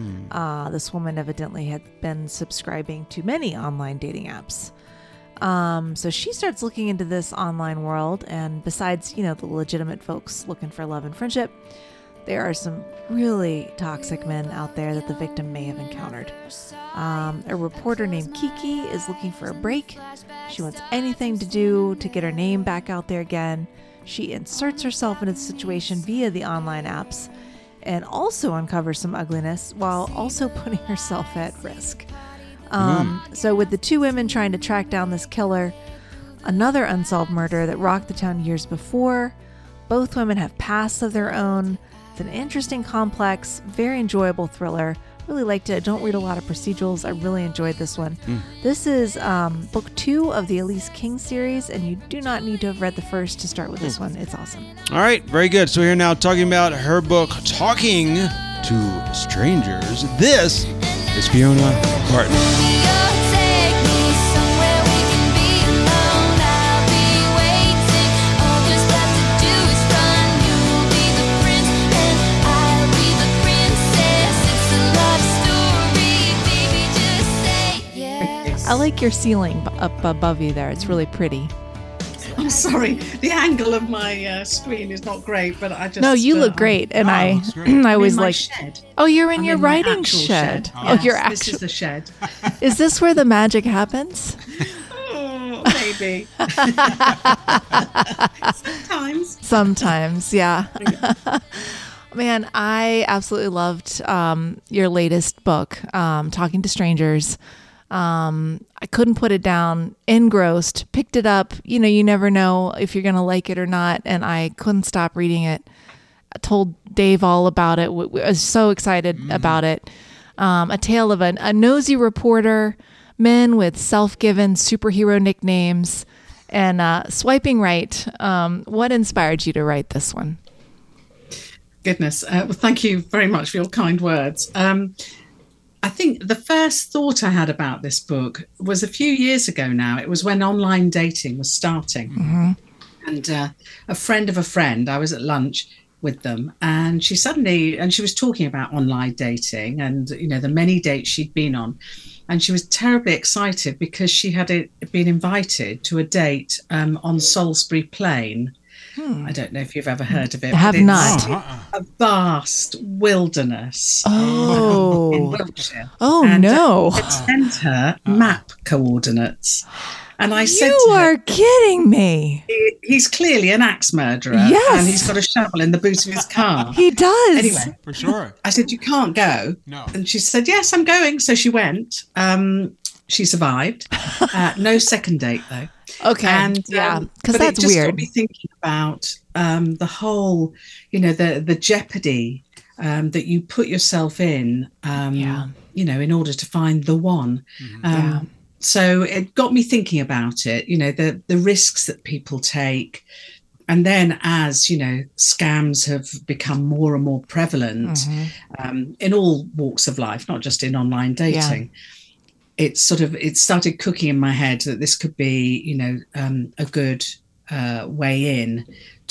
Uh, this woman evidently had been subscribing to many online dating apps. Um, so she starts looking into this online world, and besides, you know, the legitimate folks looking for love and friendship, there are some really toxic men out there that the victim may have encountered. Um, a reporter named Kiki is looking for a break. She wants anything to do to get her name back out there again. She inserts herself into the situation via the online apps and also uncovers some ugliness while also putting herself at risk. Um, So with the two women trying to track down this killer, another unsolved murder that rocked the town years before, both women have pasts of their own. It's an interesting, complex, very enjoyable thriller. Really liked it. I don't read a lot of procedurals. I really enjoyed this one. This is um, book two of the Elise King series, and you do not need to have read the first to start with this one. It's awesome. All right, very good. So we're now talking about her book, Talking to Strangers. This is Fiona Barton. Take me somewhere we can be alone. I'll be waiting. I like your ceiling b- up above you there. It's really pretty. I'm sorry, the angle of my uh, screen is not great, but I just No, you uh, look great, and Wow, I, looks great. I I'm was in my like, shed. oh, you're in I'm your in my writing actual shed. shed. Oh, Yes, your this actual. is the shed. Is this where the magic happens? Oh, maybe. Sometimes. Sometimes, yeah. Man, I absolutely loved um, your latest book, um, Talking to Strangers. Um, I couldn't put it down, engrossed, picked it up. You know, you never know if you're going to like it or not. And I couldn't stop reading it. I told Dave all about it. I was so excited mm. about it. Um, a tale of a, a nosy reporter, men with self-given superhero nicknames, and uh, swiping right. Um, what inspired you to write this one? Goodness. Uh, well, thank you very much for your kind words. Um, I think the first thought I had about this book was a few years ago now. It was when online dating was starting. Mm-hmm. And uh, a friend of a friend, I was at lunch with them, and she suddenly, and she was talking about online dating and, you know, the many dates she'd been on. And she was terribly excited because she had a, been invited to a date um, on Salisbury Plain. Hmm. I don't know if you've ever heard of it. I have but it's not. A vast wilderness oh. in Wiltshire. Oh, and, no. Uh, I sent her map coordinates. And I said You to her, are kidding me. He, he's clearly an axe murderer. Yes. And he's got a shovel in the boot of his car. He does. Anyway. For sure. I said, you can't go. No. And she said, yes, I'm going. So she went. Um, she survived. Uh, no second date, though. Okay. And yeah, um, because that's it just weird. Got me thinking about um, the whole, you know, the the jeopardy um, that you put yourself in, um, yeah. you know, in order to find the one. Mm-hmm. Um, yeah. So it got me thinking about it. You know, the the risks that people take. And then as, you know, scams have become more and more prevalent mm-hmm. um, in all walks of life, not just in online dating. Yeah. It's sort of, it started cooking in my head that this could be, you know, um, a good uh, way in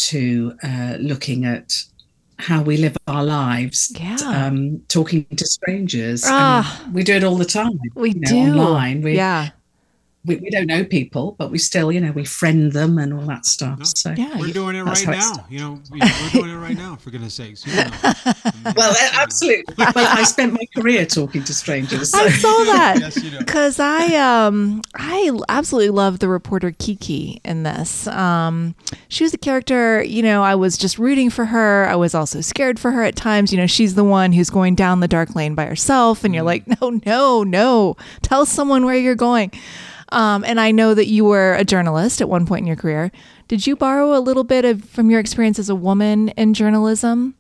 to uh, looking at how we live our lives, yeah. um, talking to strangers. Ah, I mean, we do it all the time. We you know, do. Online. We, yeah. We, we don't know people, but we still, you know, we friend them and all that stuff. No, so yeah, we're doing it right now. You know, we, we're doing it right now, for goodness sakes. You know. Well, absolutely. Well, I spent my career talking to strangers. So. I saw that yes, you know. because I um I absolutely love the reporter Kiki in this. Um, she was a character, you know, I was just rooting for her. I was also scared for her at times. You know, she's the one who's going down the dark lane by herself, and you're like, no, no, no, tell someone where you're going. Um, and I know that you were a journalist at one point in your career. Did you borrow a little bit of from your experience as a woman in journalism?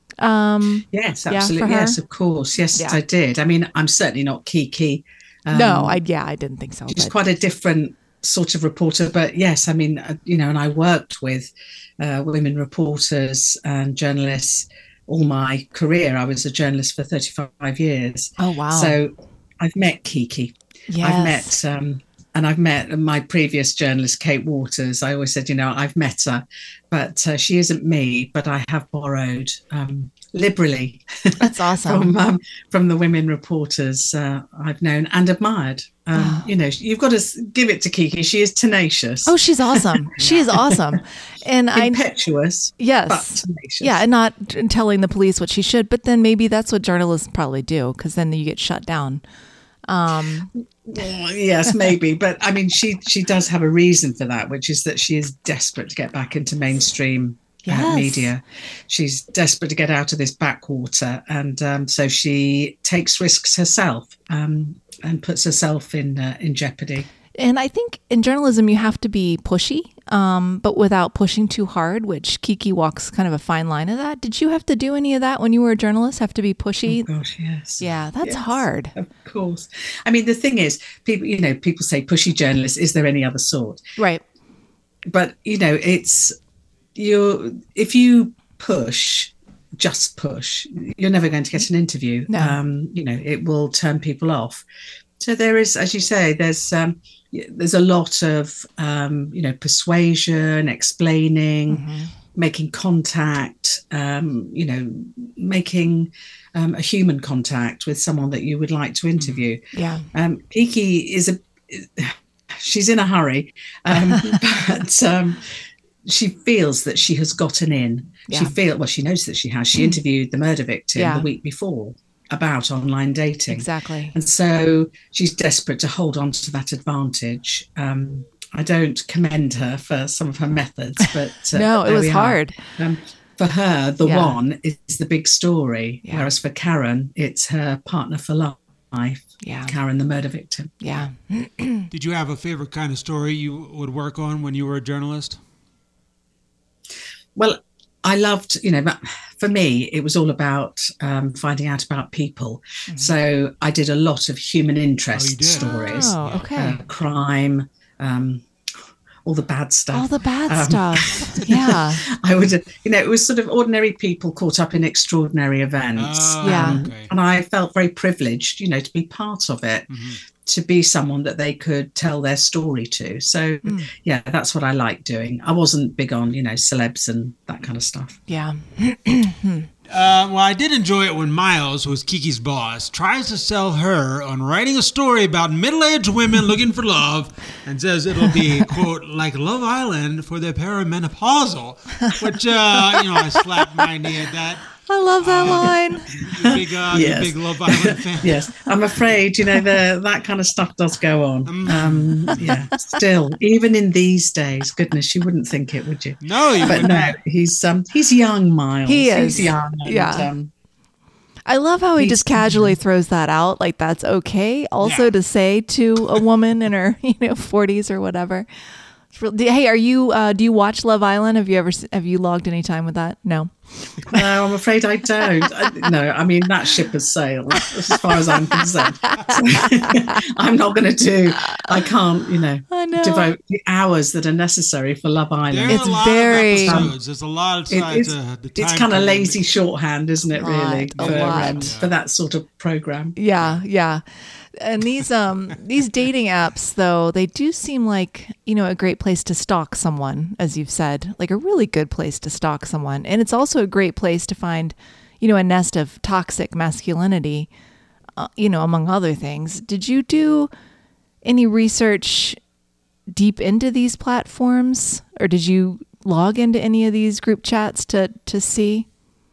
Um, yes, yeah, absolutely. Yes, of course. Yes, yeah. I did. I mean, I'm certainly not Kiki. Um, no, I yeah, I didn't think so. She's quite a different sort of reporter. But yes, I mean, uh, you know, and I worked with uh, women reporters and journalists all my career. I was a journalist for thirty-five years. Oh, wow. So I've met Kiki. Yes. I've met... Um, And I've met my previous journalist, Kate Waters. I always said, you know, I've met her, but uh, she isn't me, but I have borrowed um, liberally. That's awesome. from, um, from the women reporters uh, I've known and admired. Um, oh. You know, you've got to give it to Kiki. She is tenacious. Oh, she's awesome. She is awesome. And Impetuous. I, yes. But tenacious. Yeah. And not telling the police what she should, but then maybe that's what journalists probably do, because then you get shut down. Um, well, yes, maybe, but I mean, she she does have a reason for that, which is that she is desperate to get back into mainstream yes. uh, media. She's desperate to get out of this backwater, and um, so she takes risks herself um, and puts herself in uh, in jeopardy. And I think in journalism you have to be pushy, um, but without pushing too hard, which Kiki walks kind of a fine line of that. Did you have to do any of that when you were a journalist? Have to be pushy? Oh gosh, yes. Yeah, that's yes, hard. Of course. I mean, the thing is, people, you know, people say pushy journalists. Is there any other sort? Right. But, you know, it's, you if you push, just push, you're never going to get an interview. No. Um, you know, it will turn people off. So there is, as you say, there's um, there's a lot of, um, you know, persuasion, explaining, mm-hmm. making contact, um, you know, making um, a human contact with someone that you would like to interview. Yeah. Um, Kiki is a she's in a hurry, um, but um, she feels that she has gotten in. Yeah. She feel well. She knows that she has. She interviewed the murder victim Yeah. the week before about online dating. Exactly. And so she's desperate to hold on to that advantage. Um, I don't commend her for some of her methods, but uh, No, it there was we are. hard. Um, for her, the Yeah. one is the big story, Yeah. whereas for Karen, it's her partner for life, Yeah. Karen, the murder victim. Yeah. Did you have a favorite kind of story you would work on when you were a journalist? Well, I loved, you know, but for me, it was all about um, finding out about people. Mm-hmm. So I did a lot of human interest Oh, you did? stories, Oh, okay. uh, crime, um, all the bad stuff. All the bad Um, stuff. Yeah. I would, you know, it was sort of ordinary people caught up in extraordinary events. Oh, Yeah. okay. And I felt very privileged, you know, to be part of it, to be someone that they could tell their story to. So, yeah, that's what I like doing. I wasn't big on, you know, celebs and that kind of stuff. Yeah. Uh, well, I did enjoy it when Miles, who's Kiki's boss, tries to sell her on writing a story about middle-aged women looking for love and says it'll be, quote, like Love Island for the perimenopausal, which, uh, you know, I slapped my knee at that. I love that line. You big, uh, you Yes. big Love Island fan. Yes, I'm afraid, you know, the, that kind of stuff does go on. Um, yeah, still, even in these days, goodness, you wouldn't think it, would you? No, you But wouldn't. no, he's um, he's young, Miles. He is. He's young. And, Yeah. Um, I love how he He's- just casually throws that out. Like that's okay also Yeah. to say to a woman in her, you know, forties or whatever. It's real- Hey, are you, uh, do you watch Love Island? Have you ever, s- have you logged any time with that? No. No, I'm afraid I don't. I, no, I mean, that ship has sailed as far as I'm concerned. I'm not going to do, I can't, you know, I know. devote the hours that are necessary for Love There Island. are It's a lot very- of episodes. There's a lot of It- sides. it's uh, the it's time kind of commitment. lazy shorthand, isn't it, really, Lot, a for, lot. um, for that sort of program? Yeah, yeah. And these um these dating apps though, they do seem like, you know, a great place to stalk someone, as you've said, like a really good place to stalk someone. And it's also a great place to find, you know, a nest of toxic masculinity, uh, you know, among other things. Did you do any research deep into these platforms, or did you log into any of these group chats to to see?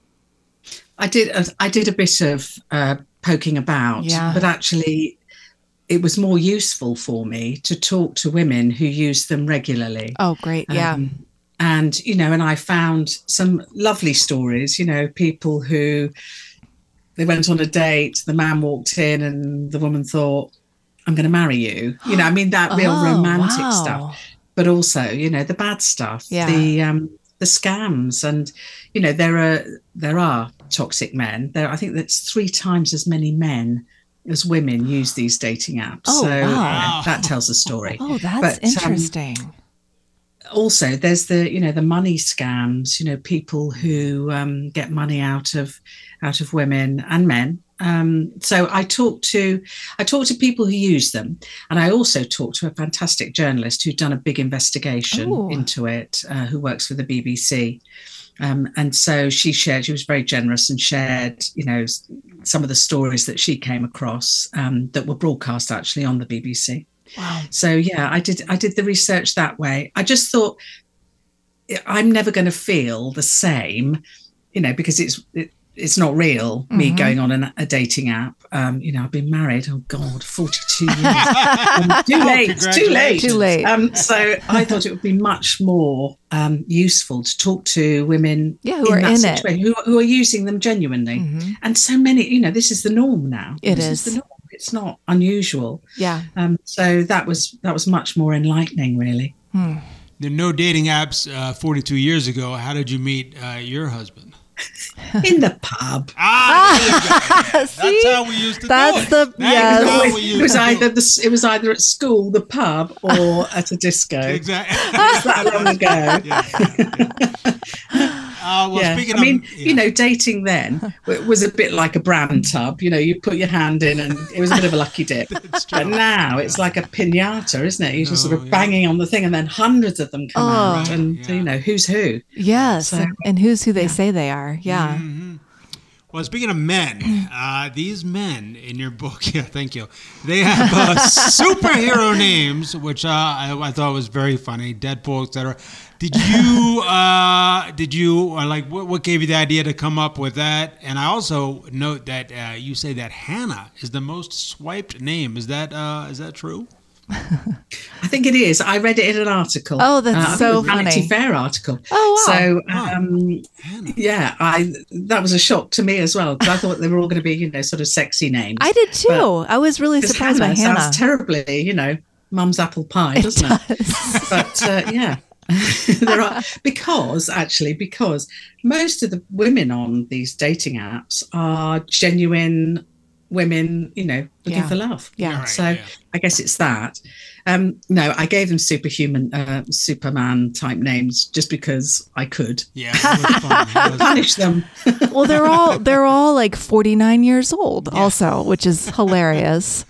I did. A, I did a bit of uh, poking about, Yeah. but actually, it was more useful for me to talk to women who use them regularly. Oh, great. Yeah. Um, and you know, and I found some lovely stories. You know, people who they went on a date, the man walked in, and the woman thought, "I'm going to marry you." You know, I mean that real Oh, romantic wow. stuff, but also, you know, the bad stuff, Yeah. the um, the scams, and you know, there are there are toxic men. There, I think that's three times as many men as women use these dating apps. Oh, so wow. yeah, that tells a story. Oh, that's But, um, interesting. also there's the you know the money scams, you know, people who um get money out of out of women and men. Um so i talked to i talked to people who use them, and I also talked to a fantastic journalist who'd done a big investigation Oh. into it, uh, who works for the B B C. Um, and so she shared, she was very generous and shared, you know, s- some of the stories that she came across um, that were broadcast actually on the B B C. Wow. So yeah, I did. I did the research that way. I just thought I'm never going to feel the same, you know, because it's it, it's not real. Me going on an, a dating app. Um, you know, I've been married. Oh God, forty-two years. Um, too late. Too late. Too late. Um, so I thought it would be much more um, useful to talk to women Yeah, who are that in it. situation, who, who are using them genuinely. Mhm. And so many, you know, this is the norm now. It this is. the norm. It's not unusual. Yeah. Um, so that was that was much more enlightening, really. There are no dating apps uh, forty-two years ago. How did you meet uh, your husband? In the pub. Ah, there you go. Yeah, See? that's how we used to That's do it. the- That is yes. how we It used was to do either the, it was either at school, the pub, or at a disco. Exactly. That long ago. Yeah, yeah, yeah. Uh, well, yeah. speaking I mean, of, yeah. you know, dating then it was a bit like a brand tub. You know, you put your hand in, and it was a bit of a lucky dip. It's true. But now it's like a pinata, isn't it? You're just Oh, sort of yeah. banging on the thing, and then hundreds of them come Oh. out, and Yeah. you know who's who. Yes. So- and who's who they say they are. Yeah. Mhm. Well, speaking of men, uh, these men in your book, yeah, thank you. They have uh, superhero names, which uh, I, I thought was very funny. Deadpool, et cetera. Did you, uh, did you, or like, what, what gave you the idea to come up with that? And I also note that uh, you say that Hannah is the most swiped name. Is that, uh, is that true? I think it is. I read it in an article. Oh, that's uh, I think so it was a Vanity funny. Fair article. Oh, wow. So, Oh, um, Hannah. yeah, I that was a shock to me as well because I thought they were all going to be, you know, sort of sexy names. I did too. But- I was really Because surprised Hannah by Hannah. sounds terribly, you know, mum's apple pie, doesn't it? does. But uh, yeah, there are because actually because most of the women on these dating apps are genuine women, you know, looking Yeah. for love. Yeah. Right, So yeah. I guess it's that. Um, no, I gave them superhuman, uh, Superman type names just because I could Yeah, it was fun. It was- punish them. Well, they're all they're all like forty-nine years old also, which is hilarious.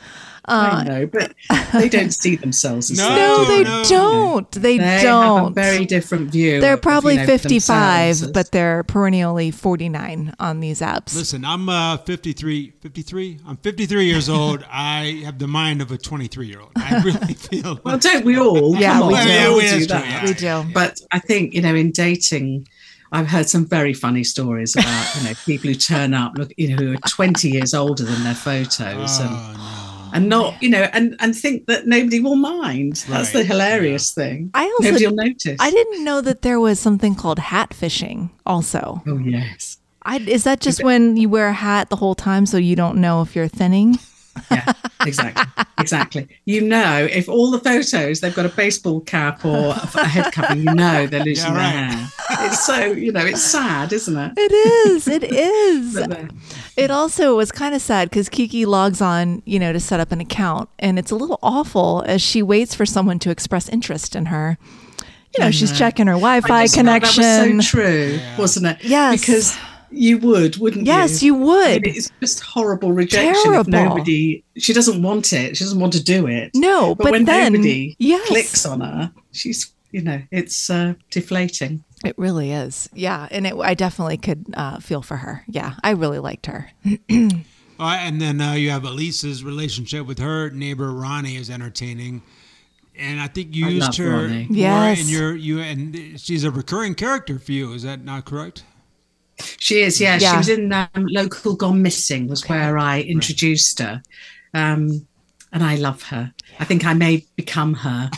I know, but they don't see themselves as No, such, No, do they no. don't. They, They have a don't. very different view. They're of, probably you know, fifty-five, themselves as- but they're perennially forty-nine on these apps. Listen, I'm uh, fifty-three. fifty-three? I'm fifty-three years old. I have the mind of a twenty-three-year-old. I really feel. well, don't we all? Yeah, Come we on, do. we all Yeah, do that's true, that. yeah. We do. But I think, you know, in dating, I've heard some very funny stories about, you know, people who turn up, look, you know, who are twenty years older than their photos and, Oh, no. and not, you know, and, and think that nobody will mind. That's the Right, hilarious thing. I also- Nobody will notice. I didn't know that there was something called hat fishing also. Oh, yes. I, is that just when you wear a hat the whole time so you don't know if you're thinning? Yeah, exactly. Exactly. You know, if all the photos, they've got a baseball cap or a head covering, you know they're losing Yeah, their right. hair. It's so, you know, it's sad, isn't it? It is. It is. But, uh, It also was kind of sad because Kiki logs on, you know, to set up an account, and it's a little awful as she waits for someone to express interest in her. You know, I she's know. checking her Wi-Fi I just thought connection. That was so true, wasn't it? Yes. Because you would, wouldn't Yes, you? you would. I mean, it's just horrible rejection Terrible. if nobody. She doesn't want it. She doesn't want to do it. No, but, but when then- nobody yes. clicks on her, she's, you know, it's uh, deflating. It really is. Yeah, and it, I definitely could uh, feel for her. Yeah, I really liked her. Uh, and then uh, you have Elise's relationship with her neighbor Ronnie is entertaining, and I think you I used love her Ronnie. more Yes. in your you and she's a recurring character for you. Is that not correct? She is, yeah. Yeah. She was in um, Local Gone Missing was where I introduced her. Um, and I love her. I think I may become her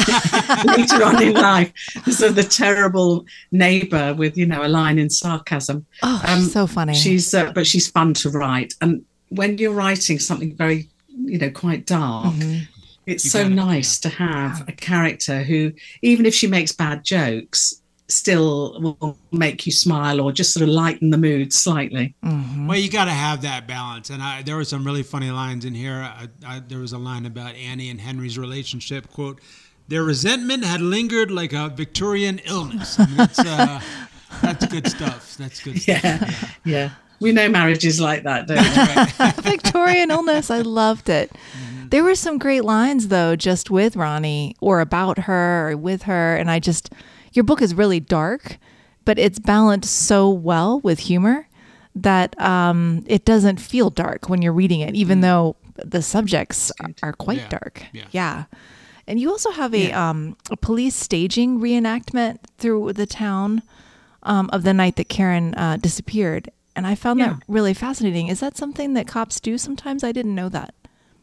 later on in life. So the terrible neighbour with, you know, a line in sarcasm. Oh, Um, so funny. She's, uh, but she's fun to write. And when you're writing something very, you know, quite dark, it's You so gotta- nice to have a character who, even if she makes bad jokes, still will make you smile or just sort of lighten the mood slightly. Well, you got to have that balance. And I, there were some really funny lines in here. I, I, there was a line about Annie and Henry's relationship. Quote, their resentment had lingered like a Victorian illness. I mean, that's, uh, that's good stuff. That's good stuff. Yeah, yeah. We know marriages like that, don't we? Victorian illness. I loved it. There were some great lines though, just with Ronnie or about her or with her, and I just, your book is really dark, but it's balanced so well with humor that um, it doesn't feel dark when you're reading it, even though the subjects are, are quite Yeah. dark. Yeah. Yeah. And you also have a um, a police staging reenactment through the town um, of the night that Karen uh, disappeared. And I found Yeah. that really fascinating. Is that something that cops do sometimes? I didn't know that.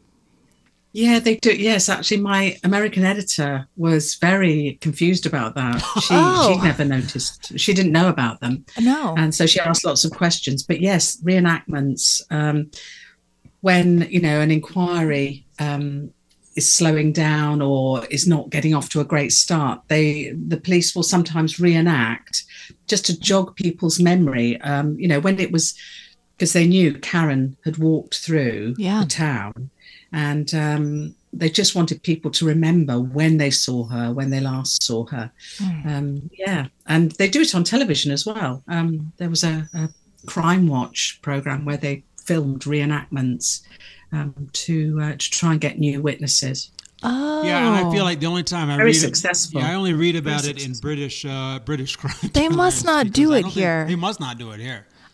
Yeah, they do. Yes, actually, my American editor was very confused about that. She Oh. she never noticed. She didn't know about them. No. And so she asked lots of questions. But yes, reenactments, um, when, you know, an inquiry um, is slowing down or is not getting off to a great start, they the police will sometimes reenact just to jog people's memory. Um, you know, when it was, because they knew Karen had walked through Yeah. the town, and um, they just wanted people to remember when they saw her, when they last saw her. Um, yeah, and they do it on television as well. Um, there was a, a Crime Watch program where they filmed reenactments um, to uh, to try and get new witnesses. Oh. Yeah, and I feel like the only time I Very read successful. It, yeah, I only read about Very it in successful. British uh, British crime. They must times not because do I it don't think- here. They must not do it here.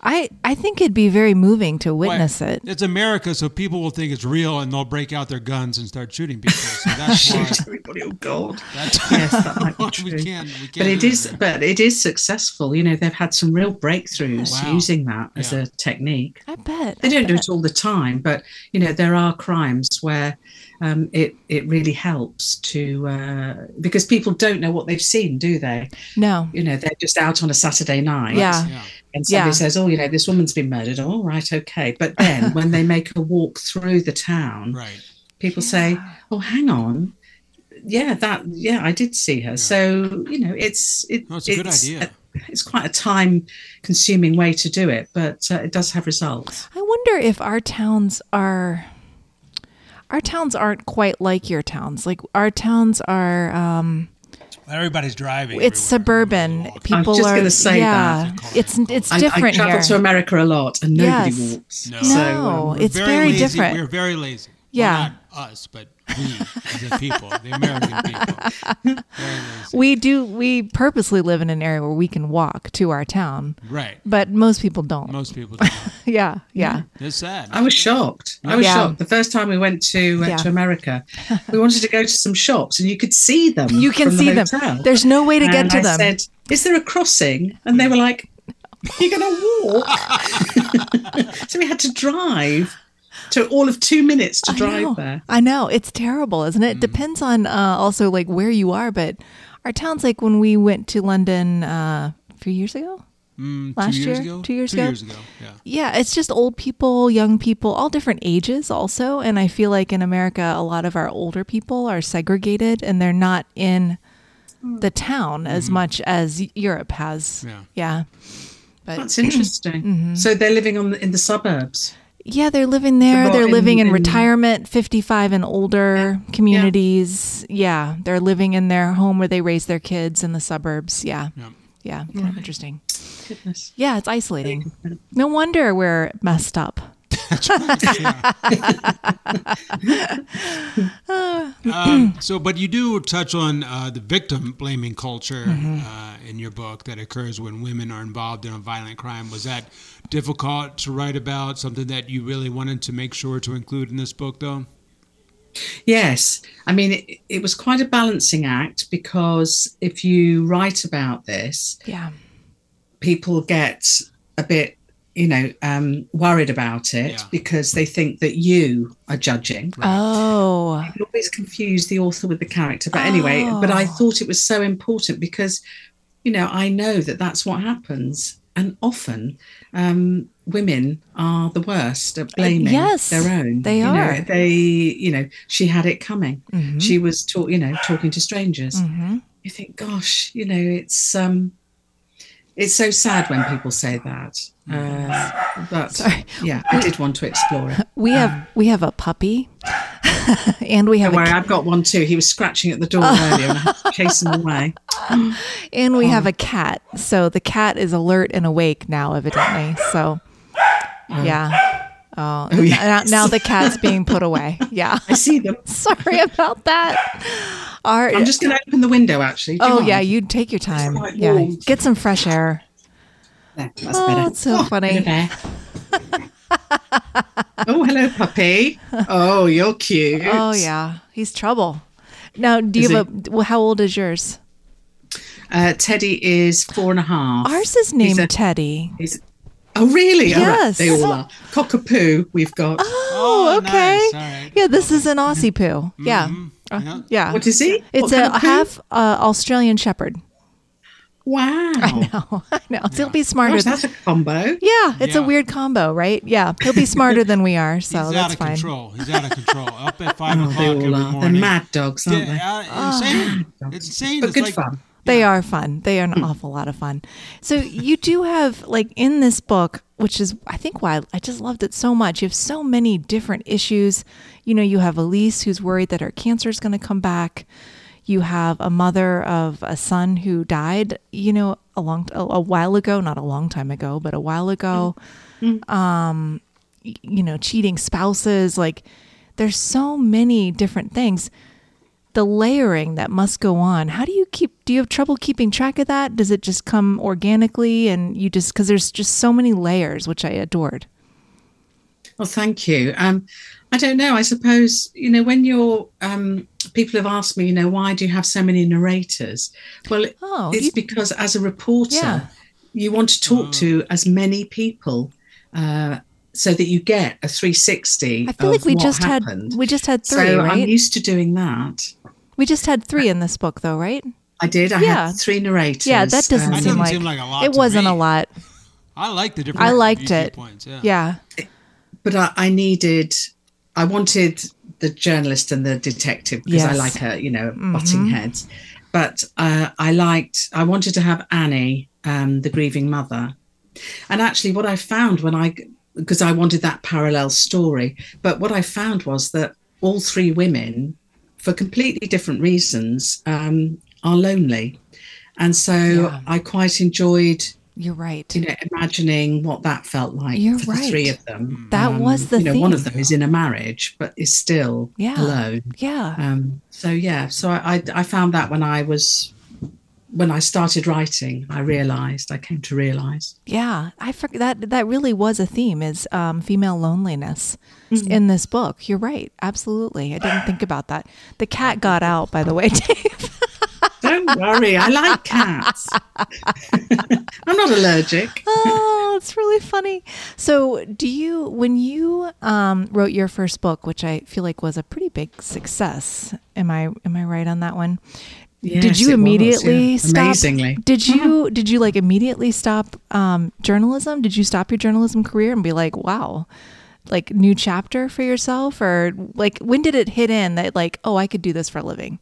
I, I think it'd be very moving to witness Why? it. It's America, so people will think it's real, and they'll break out their guns and start shooting people. So that's why. Shoot everybody! Oh God! That's Yes, that might be why true. we can't. We can't. But it do is, that. but it is successful. You know, they've had some real breakthroughs Wow. using that as Yeah. a technique. I bet. They I don't do bet. it all the time, but you know, there are crimes where um, it it really helps to uh, because people don't know what they've seen, do they? No. You know, they're just out on a Saturday night, Yeah. Yeah. and somebody Yeah. says, "Oh, you know, this woman's been murdered." Oh, right, okay. But then when they make a walk through the town, Right. people say, "Oh, hang on." Yeah, that. Yeah, I did see her. So you know, it's it, No, it's a good idea. it's quite a time-consuming way to do it, but uh, it does have results. I wonder if our towns are our towns aren't quite like your towns. Like our towns are um Everybody's driving. it's everywhere. suburban. Everybody's walking. People just are gonna say yeah. that. It's it's I, I different travel here. to America a lot, and nobody Yes. walks. No. So, No, um, it's very lazy. different. We're very lazy. Yeah. Well, not us, but we as a people, the American people. Very lazy. We do we purposely live in an area where we can walk to our town, Right. but most people don't. Most people don't. yeah, yeah. It's sad. I was shocked. I was Yeah. shocked. The first time we went to uh, Yeah. to America, we wanted to go to some shops, and you could see them. You can from the see them. hotel. There's no way to get And to I them. said, "Is there a crossing?" And they were like, "You're going to walk." So we had to drive to all of two minutes to I drive know. there. I know. It's terrible, isn't it? It depends on uh, also like where you are, but our towns, like when we went to London uh, a few years ago. Mm, last two years year? ago? Two years two ago? years ago. Yeah. Yeah, it's just old people, young people, all different ages also. And I feel like in America, a lot of our older people are segregated and they're not in the town as much as Europe has. Yeah. Yeah. But That's interesting. Mm-hmm. So they're living on the, in the suburbs. yeah, they're living there. About They're in- living in, in- retirement, fifty-five and older communities. Yeah. They're living in their home where they raise their kids in the suburbs. Yeah. Yeah. Yeah. Kind of interesting. Goodness. Yeah, it's isolating. No wonder we're messed up. Um, so, but you do touch on uh, the victim blaming culture Mm-hmm. uh, in your book that occurs when women are involved in a violent crime. Was that difficult to write about? Something that you really wanted to make sure to include in this book, though? Yes. I mean, it, it was quite a balancing act because if you write about this, Yeah. people get a bit, you know, um, worried about it Yeah. because they think that you are judging. Oh. You always confuse the author with the character. But anyway, but I Oh. thought it was so important because, you know, I know that that's what happens. And often um, women are the worst at blaming Yes, their own. they you are. Know, they, you know, she had it coming. Mhm. She was, talk, you know, talking to strangers. Mhm. You think, gosh, you know, it's um, it's so sad when people say that. Uh, but Sorry. yeah, I did want to explore it. We have we have a puppy, and we have Don't a worry, ca- I've got one too. He was scratching at the door earlier and I had to chase him away. and we have a cat. So the cat is alert and awake now, evidently. So yeah. Oh, Oh, yes. now, now the cat's being put away. Yeah. I see them. Sorry about that. Our, I'm just going to open the window, actually. Do you oh mind? yeah, you take your time. quite Yeah, warm. get some fresh air. There, that's Oh, better. it's so funny. Hello there. Oh, hello, puppy. Oh, you're cute. Oh yeah, he's trouble. Now, do you Is have a? Well, how old is yours? Uh, Teddy is four and a half. Ours is named a- Teddy. He's, oh, really? Oh, right, Yes. they all are. Cockapoo, we've got. Oh, okay. nice. All right. Yeah, this is an Aussie poo. Yeah, Uh, Yeah. yeah. What is he? It's What a kind of poo? half uh, Australian Shepherd. Wow. No, I know. He'll be smarter. Gosh, than- that's a combo. yeah, it's Yeah. a weird combo, right? Yeah, he'll be smarter than we are, so He's that's out of fine. control. He's out of control. Up at five Oh, o'clock they every all are. They're morning. mad dogs, aren't they? Yeah, uh, insane. It's insane. But It's good like, fun. They are fun. They are an awful lot of fun. So you do have, like, in this book, which is, I think, why I just loved it so much. You have so many different issues. You know, you have Elise who's worried that her cancer is going to come back. You have a mother of a son who died, you know, a long, a, a while ago, not a long time ago, but a while ago. Um, y- you know, cheating spouses. Like, there's so many different things. the layering that must go on. How do you keep, do you have trouble keeping track of that? Does it just come organically and you just, because there's just so many layers, which I adored. Well, thank you. Um, I don't know. I suppose, you know, when you're, um, people have asked me, you know, why do you have so many narrators? Well, Oh, it's you- because as a reporter, Yeah. you want to talk to as many people uh, so that you get a three sixty. I feel of like we what just happened. had, we just had three, so right? I'm used to doing that. we just had three in this book though, right? I did. I Yeah. had three narrators. Yeah, that doesn't um, That seem doesn't like, seem like a lot it to wasn't a read. lot. I like the different I liked it. viewpoints. Yeah. Yeah. but I, I needed, I wanted the journalist and the detective because I Yes. like a, you know, butting heads. But uh, I liked, I wanted to have Annie, um, the grieving mother. And actually what I found when I, because I wanted that parallel story, but what I found was that all three women, for completely different reasons, um, are lonely. And so Yeah. I quite enjoyed, You're right. you know, imagining what that felt like You're for right. the three of them. That was the you know, one of theme. them is in a marriage, but is still Yeah. alone. Yeah. Um, so yeah, so I, I I found that when I was when I started writing, I realised I came to realise. Yeah, I forget that that really was a theme is um, female loneliness in this book. You're right, absolutely. I didn't think about that. The cat got out, by the way, Dave. Don't worry, I like cats. I'm not allergic. Oh, it's really funny. So, do you when you um, wrote your first book, which I feel like was a pretty big success? Am I am I right on that one? did Yes, you it was, immediately yeah. stop? Amazingly. Did you did you like immediately stop um, journalism? Did you stop your journalism career and be like, wow, like new chapter for yourself, or like when did it hit in that like, oh, I could do this for a living?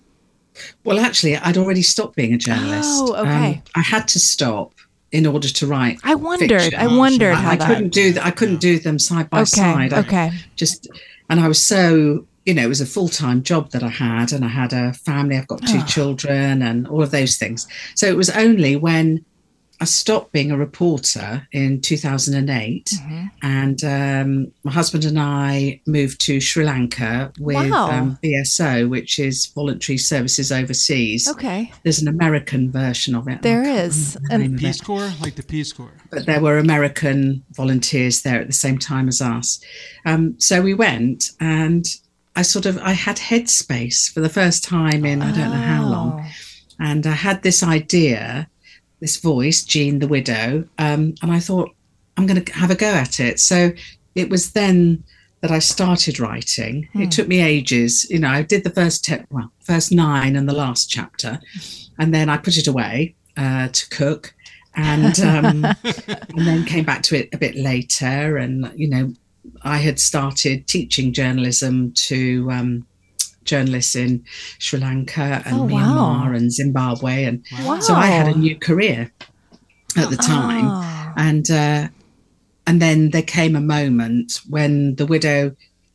Well, actually, I'd already stopped being a journalist. Oh, okay. Um, I had to stop in order to write. I wondered. fiction. I wondered I, how I that. couldn't do that. I couldn't do them side by Okay. side. I Okay. just, and I was so, you know, it was a full time job that I had, and I had a family. I've got two Oh. children, and all of those things. So it was only when I stopped being a reporter in two thousand eight, Mm-hmm. and um, my husband and I moved to Sri Lanka with Wow. um, V S O, which is Voluntary Services Overseas. Okay. There's an American version of it. There I can't is. remember the And name of it. Peace Corps, like the Peace Corps. But there were American volunteers there at the same time as us. Um, so we went, and I sort of I had headspace for the first time in I don't know how long, Oh. and I had this idea, this voice, Jean the widow, um, and I thought I'm going to have a go at it. So it was then that I started writing. It took me ages. You know, I did the first te- well, first nine and the last chapter, and then I put it away uh, to cook, and um, and then came back to it a bit later. And you know, I had started teaching journalism to um, journalists in Sri Lanka and Oh, Myanmar wow. and Zimbabwe, and Wow. so I had a new career at the time. Oh. And uh, and then there came a moment when The Widow,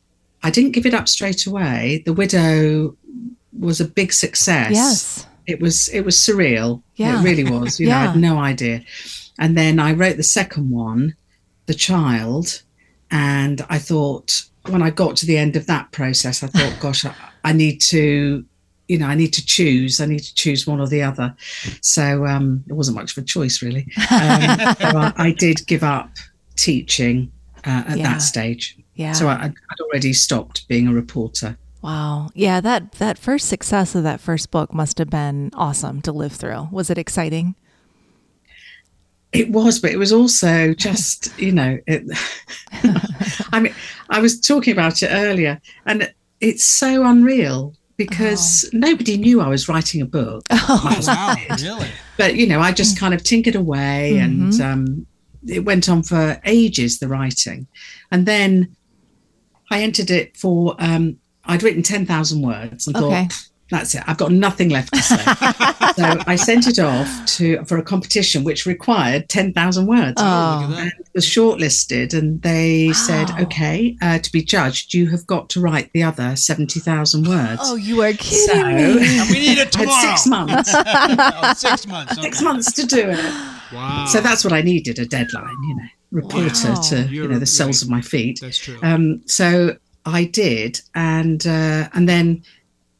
I didn't give it up straight away. The Widow was a big success. Yes. It was it was surreal. Yeah. It really was. You know, I Yeah. had no idea. And then I wrote the second one, The Child, and I thought when I got to the end of that process, I thought, gosh, I, I need to, you know, I need to choose. I need to choose one or the other. So um, it wasn't much of a choice, really. Um, so I, I did give up teaching uh, at Yeah. that stage. Yeah. So I, I'd already stopped being a reporter. Wow. Yeah, that that first success of that first book must have been awesome to live through. Was it exciting? It was, but it was also just, you know, it, I mean, I was talking about it earlier, and it's so unreal because nobody knew I was writing a book. My Oh, husband wow, did. really? But, you know, I just kind of tinkered away, and um, it went on for ages, the writing. And then I entered it for, um, I'd written ten thousand words and Okay. thought, that's it. I've got nothing left to say. So I sent it off to for a competition which required ten thousand words. Look Oh, at that. And it was shortlisted, and they said, Wow. okay, uh, to be judged, you have got to write the other seventy thousand words. oh, you are so kidding I me. And we need it tomorrow. had six months, Oh, six months. six okay. months to do it. Wow. So that's what I needed, a deadline, you know, reporter Wow. to, you You're know, the soles right. of my feet. That's true. Um, so I did, and uh, and then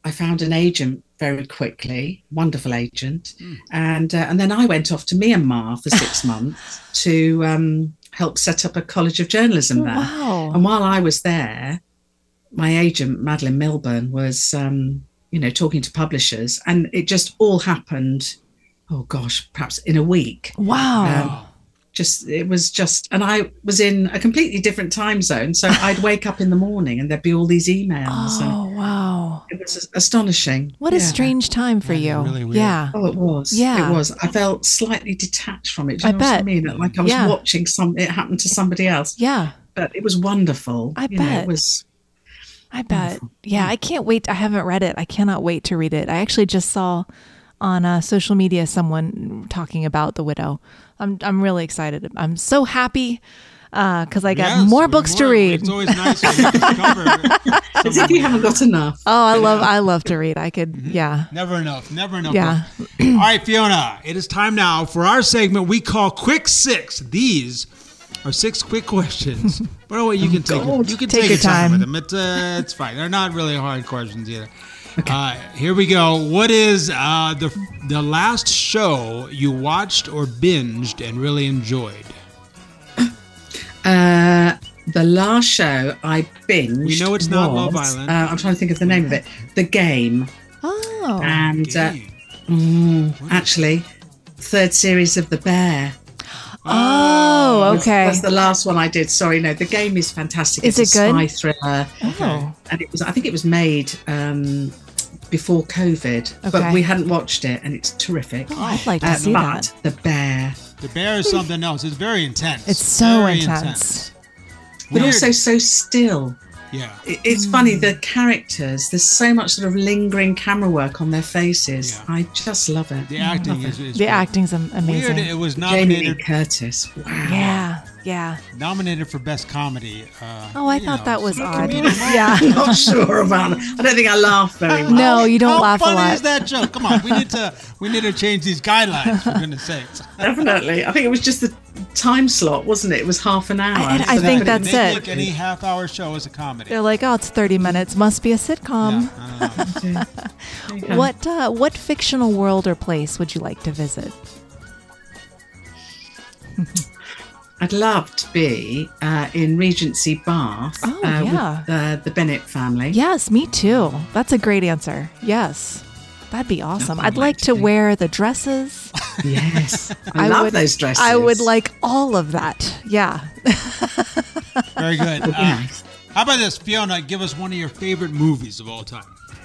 I found an agent very quickly, wonderful agent, mm. and uh, and then I went off to Myanmar for six months to um, help set up a college of journalism there. Wow. And while I was there, my agent Madeline Milburn was, um, you know, talking to publishers, and it just all happened. Oh gosh, perhaps in a week. Wow. Um, Just it was just, and I was in a completely different time zone. So I'd wake up in the morning and there'd be all these emails. Oh, wow. It was astonishing. What yeah. a strange time for Yeah, you. really weird. Yeah. Oh, it was. Yeah. It was. I felt slightly detached from it. Do you I know bet. what I mean? Like I was Yeah. watching some, it happened to somebody else. Yeah. But it was wonderful. I you know, bet. it was. I bet. Yeah, I can't wait. I haven't read it. I cannot wait to read it. I actually just saw on uh, social media someone talking about The Widow. I'm I'm really excited. I'm so happy because uh, I got Yes, more books to more- read. It's always nice when you discover As if you haven't got enough. Oh, I love I love to read. I could yeah. Never enough. Never enough. Yeah. All right, Fiona, it is time now for our segment we call Quick Six. These are six quick questions. By the way, you can take God. you can Take take, your your time, time. with them. It, uh, it's fine. They're not really hard questions either. Uh, here we go. What is uh, the the last show you watched or binged and really enjoyed? Uh, the last show I binged. We know it's not was, Love Island. Uh, I'm trying to think of the name of it. The Game. Oh. And uh, Game. mm, actually, third series of The Bear. Oh, okay. That's the last one I did. Sorry, no, The Game is fantastic. Is it's it a good? spy thriller. Oh. And it was, I think it was made um, before COVID, Okay. but we hadn't watched it, and it's terrific. Oh, I'd like to Uh, see but that. The Bear, The Bear is something else. It's very intense. It's so Very intense. but Weird. also so still. Yeah. It- It's funny, the characters, there's so much sort of lingering camera work on their faces. Yeah. I just love it. The acting is, is The great. acting's am- amazing. Weird. It was Jamie Lee nominated Curtis. Wow. Yeah, yeah. nominated for best comedy. Uh, Oh, I you thought know, that was so- odd. comedic Yeah. I'm not sure about it. I don't think I laughed very much. No, you don't How laugh a funny lot. is that joke? Come on, we need to we need to change these guidelines for goodness sakes. Definitely. I think it was just the time slot, wasn't it? It was half an hour. I- I So think they put that's they it. Look, any half hour show is a comedy. They're like, oh, it's thirty minutes. Must be a sitcom. Yeah, I don't know. There you go. What uh, what fictional world or place would you like to visit? I'd love to be uh, in Regency Bath Oh, uh, yeah. with uh, the Bennett family. Yes, me too. That's a great answer. Yes. That'd be awesome. I'd I'd like like to to be. wear the dresses. Yes. I, love would, those dresses. I would like all of that. Yeah. Very good. Would be Uh, nice. how about this, Fiona? Give us one of your favorite movies of all time.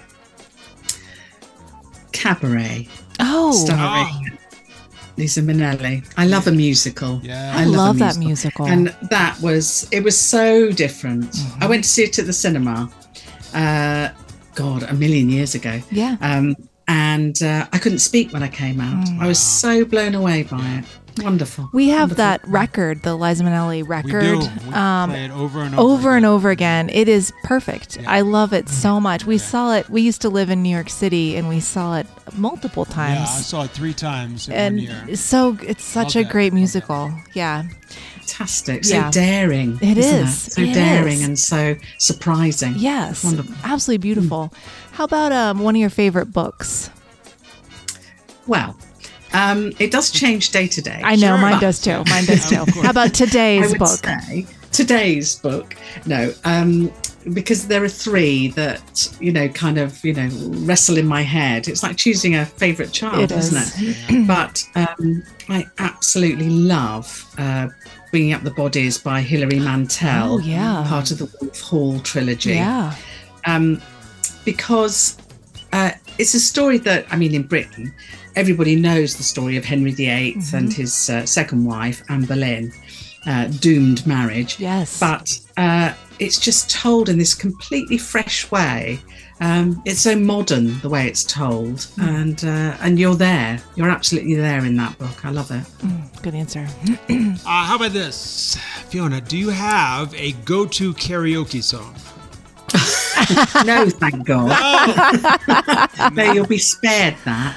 Cabaret. Oh, Starring Lisa Minnelli. I love a musical. Yeah. I love that musical. And that was, it was so different. I went to see it at the cinema, uh, God, a million years ago. yeah. Um, and uh, I couldn't speak when I came out. I was so blown away by it. Wonderful. We have Wonderful. that record, the Liza Minnelli We record. do. We um, play it over and over. over and again. over again. It is perfect. Yeah. I love it so much. We Yeah. saw it. We used to live in New York City, and we saw it multiple Yeah, times. I saw it three times in and one year. it's so it's such Love a that. great Love musical. Yeah, Fantastic. So Yeah. daring. It isn't is. It? So It daring is. and so surprising. yes, Wonderful. absolutely beautiful. How about um, one of your favorite books? Well, um, it does change day to day. I know Sure. mine does too. Mine does too. How about I today's would book? say today's book. No, um, because there are three that, you know, kind of, you know, wrestle in my head. It's like choosing a favourite child, It isn't is. it? But um, I absolutely love uh, Bringing Up the Bodies by Hilary Mantel. Oh, yeah. Part of the Wolf Hall trilogy. Yeah, um, because uh, it's a story that, I mean, in Britain, everybody knows the story of Henry the Eighth Mm-hmm. and his uh, second wife, Anne Boleyn, uh, doomed marriage. yes. But uh, it's just told in this completely fresh way. Um, it's so modern the way it's told, Mm. and uh, and you're there. You're absolutely there in that book. I love it. Mm, good answer. Uh, how about this, Fiona? Do you have a go-to karaoke song? No, thank God. No, you'll be spared that.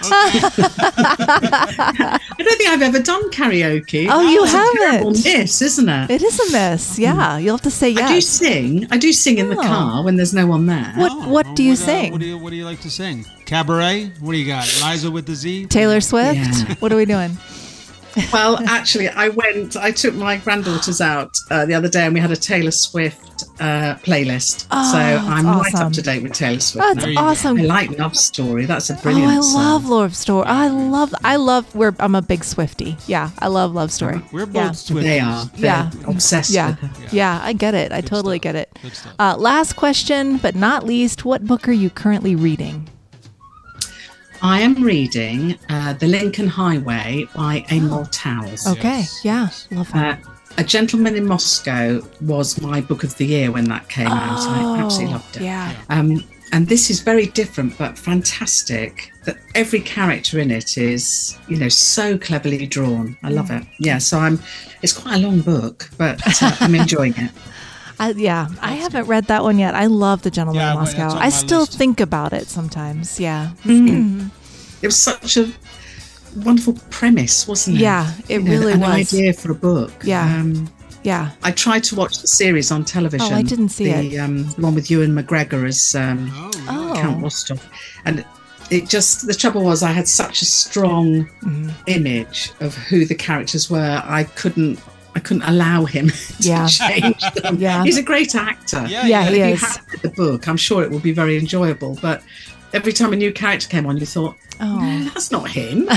I don't think I've ever done karaoke. Oh, you It's a terrible haven't? miss, isn't it? It is a miss. Yeah, you'll have to say I do yes. sing. I do sing in the Oh. car when there's no one there. What Oh, What well, do you uh, sing? what do you What do you like to sing? Cabaret? What do you got? Liza with the Z? Taylor Swift? Yeah. What are we doing? Well, actually, I went. I took my granddaughters out uh, the other day, and we had a Taylor Swift uh, playlist. Oh, so that's I'm right awesome. up to date with Taylor Swift. That's now. There you go. awesome. I like Love Story. That's a Oh, brilliant I song. love Love Story. I love, I love, we're, I'm a big Swiftie. Yeah, I love Love Story. We're both Yeah. Swifties. They are. They're Yeah. obsessed Yeah. with her. Yeah, I get it. I Good totally stuff. get it. Good stuff. Uh, last question, but not least, what book are you currently reading? I am reading uh, The Lincoln Highway by Amor Towles. Okay, Yes. yeah, love that. Uh, A Gentleman in Moscow was my book of the year when that came out. I absolutely loved it. Oh, Yeah. Um, and this is very different but fantastic. That every character in it is, you know, so cleverly drawn. I love it. Yeah, so I'm. It's quite a long book, but uh, I'm enjoying it. I, yeah, I haven't read that one yet. I love The Gentleman Yeah, in but Moscow. it's on I my still list. think about it sometimes. Yeah. It was such a wonderful premise, wasn't it? Yeah, it You know, really an was. idea for a book. Yeah. Um, Yeah. I tried to watch the series on television. Oh, I didn't see the, it. Um, one with Ewan McGregor as um, Oh, Oh. Count Rostov, and it just the trouble was I had such a strong Mm-hmm. image of who the characters were. I couldn't. I couldn't allow him to Yeah. change them. Yeah. He's a great actor. Yeah, Yeah, And he if you is. had read the book, I'm sure it would be very enjoyable. But every time a new character came on, you thought, Oh. no, that's not him.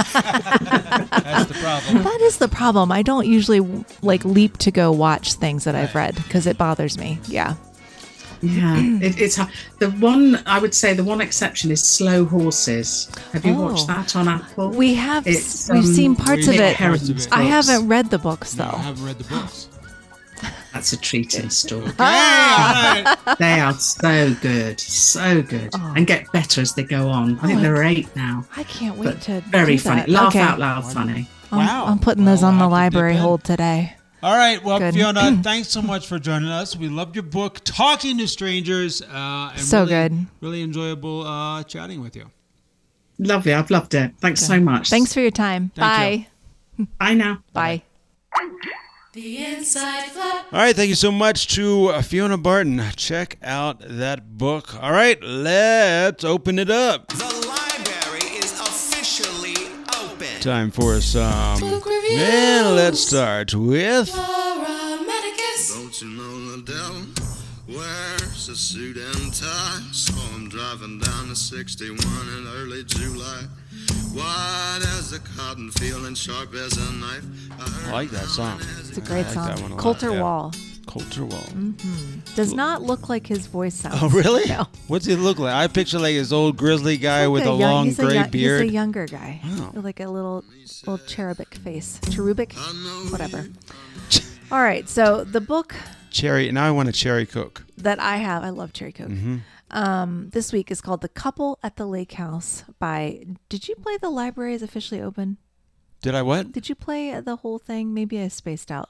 That's the problem. That is the problem. I don't usually like leap to go watch things that I've read because it bothers me. Yeah. Yeah, it, it's hard. The one I would say the one exception is Slow Horses. Have you Oh. watched that on Apple? We have It's, we've um, seen parts of Nick it. Parrots of it. I books. haven't read the books No, I though. haven't read the books. That's a treat in store. Hey, all right. They are so good, so good, Oh. and get better as they go on. I think Oh, there are eight now. I can't wait But to very do funny, that. laugh Okay. out loud funny. I'm, Wow. I'm putting Well, those on we'll the have to dip library in. hold today. All right. Well, Good. Fiona, thanks so much for joining us. We loved your book, Talking to Strangers. Uh, and So really, good. Really enjoyable uh, chatting with you. Lovely, I've loved it. Thanks so much. Thanks for your time. Thank Bye. Bye now. Bye. The Inside Flap. All right. Thank you so much to uh, Fiona Barton. Check out that book. All right. Let's open it up. The library is officially open. Time for some. Book reviews. And let's start with. Laura Medicus. Don't you know the devil wears a suit and tie? Saw him driving down the sixty-one in early July. White as a cotton field and sharp as a knife. I like that song. It's a great I like that song. one a lot, Coulter yeah. Wall. Coulter Wall. Does not look like his voice sounds. Oh, really? No. What's he look like? I picture like his old grizzly guy with Like a young- long he's a gray young- beard. He's a younger guy. Wow. Like a little little cherubic face. Cherubic? Whatever. All right. So the book Cherry. Now I want a cherry coke. that I have, I love Cherry Coke. Mm-hmm. Um, this week is called The Couple at the Lake House by, did you play The Library is Officially Open? Did I what? Did you play the whole thing? Maybe I spaced out.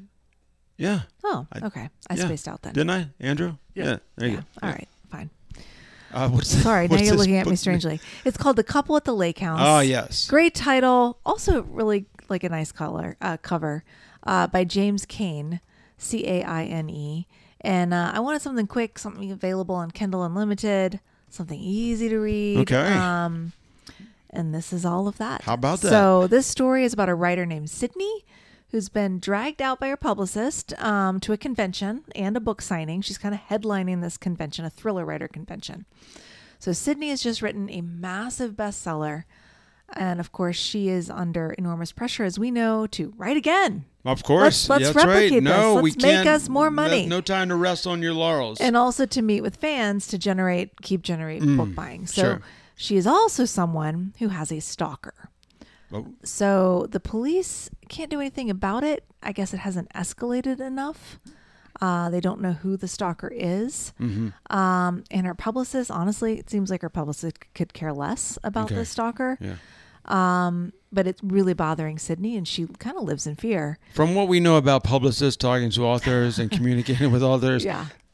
Yeah. Oh, I- okay. I yeah. spaced out then. Didn't I, Andrew? Yeah. There you Yeah. go. All right. Fine. Uh, what's this, Sorry. Now what's you're this looking at me book? strangely. It's called The Couple at the Lake House. Oh, yes. Great title. Also, really like a nice color uh, cover uh, by James Cain, C A I N E. And uh, I wanted something quick, something available on Kindle Unlimited, something easy to read. Okay. Um, and this is all of that. How about that? So this story is about a writer named Sydney who's been dragged out by her publicist um, to a convention and a book signing. She's kind of headlining this convention, a thriller writer convention. So Sydney has just written a massive bestseller. And of course, she is under enormous pressure, as we know, to write again. Of course. Let's- let's That's right. replicate No, this. we Let's make can't. us more money. There's no time to rest on your laurels. And also to meet with fans to generate, keep generate book buying. So sure. she is also someone who has a stalker. Oh, So the police can't do anything about it. I guess it hasn't escalated enough. Uh, they don't know who the stalker is. Mm-hmm. Um, and her publicist, honestly, it seems like her publicist could care less about Okay. the stalker. yeah. Um, but it's really bothering Sydney, and she kind of lives in fear. From what we know about publicists talking to authors and communicating with authors, Yeah.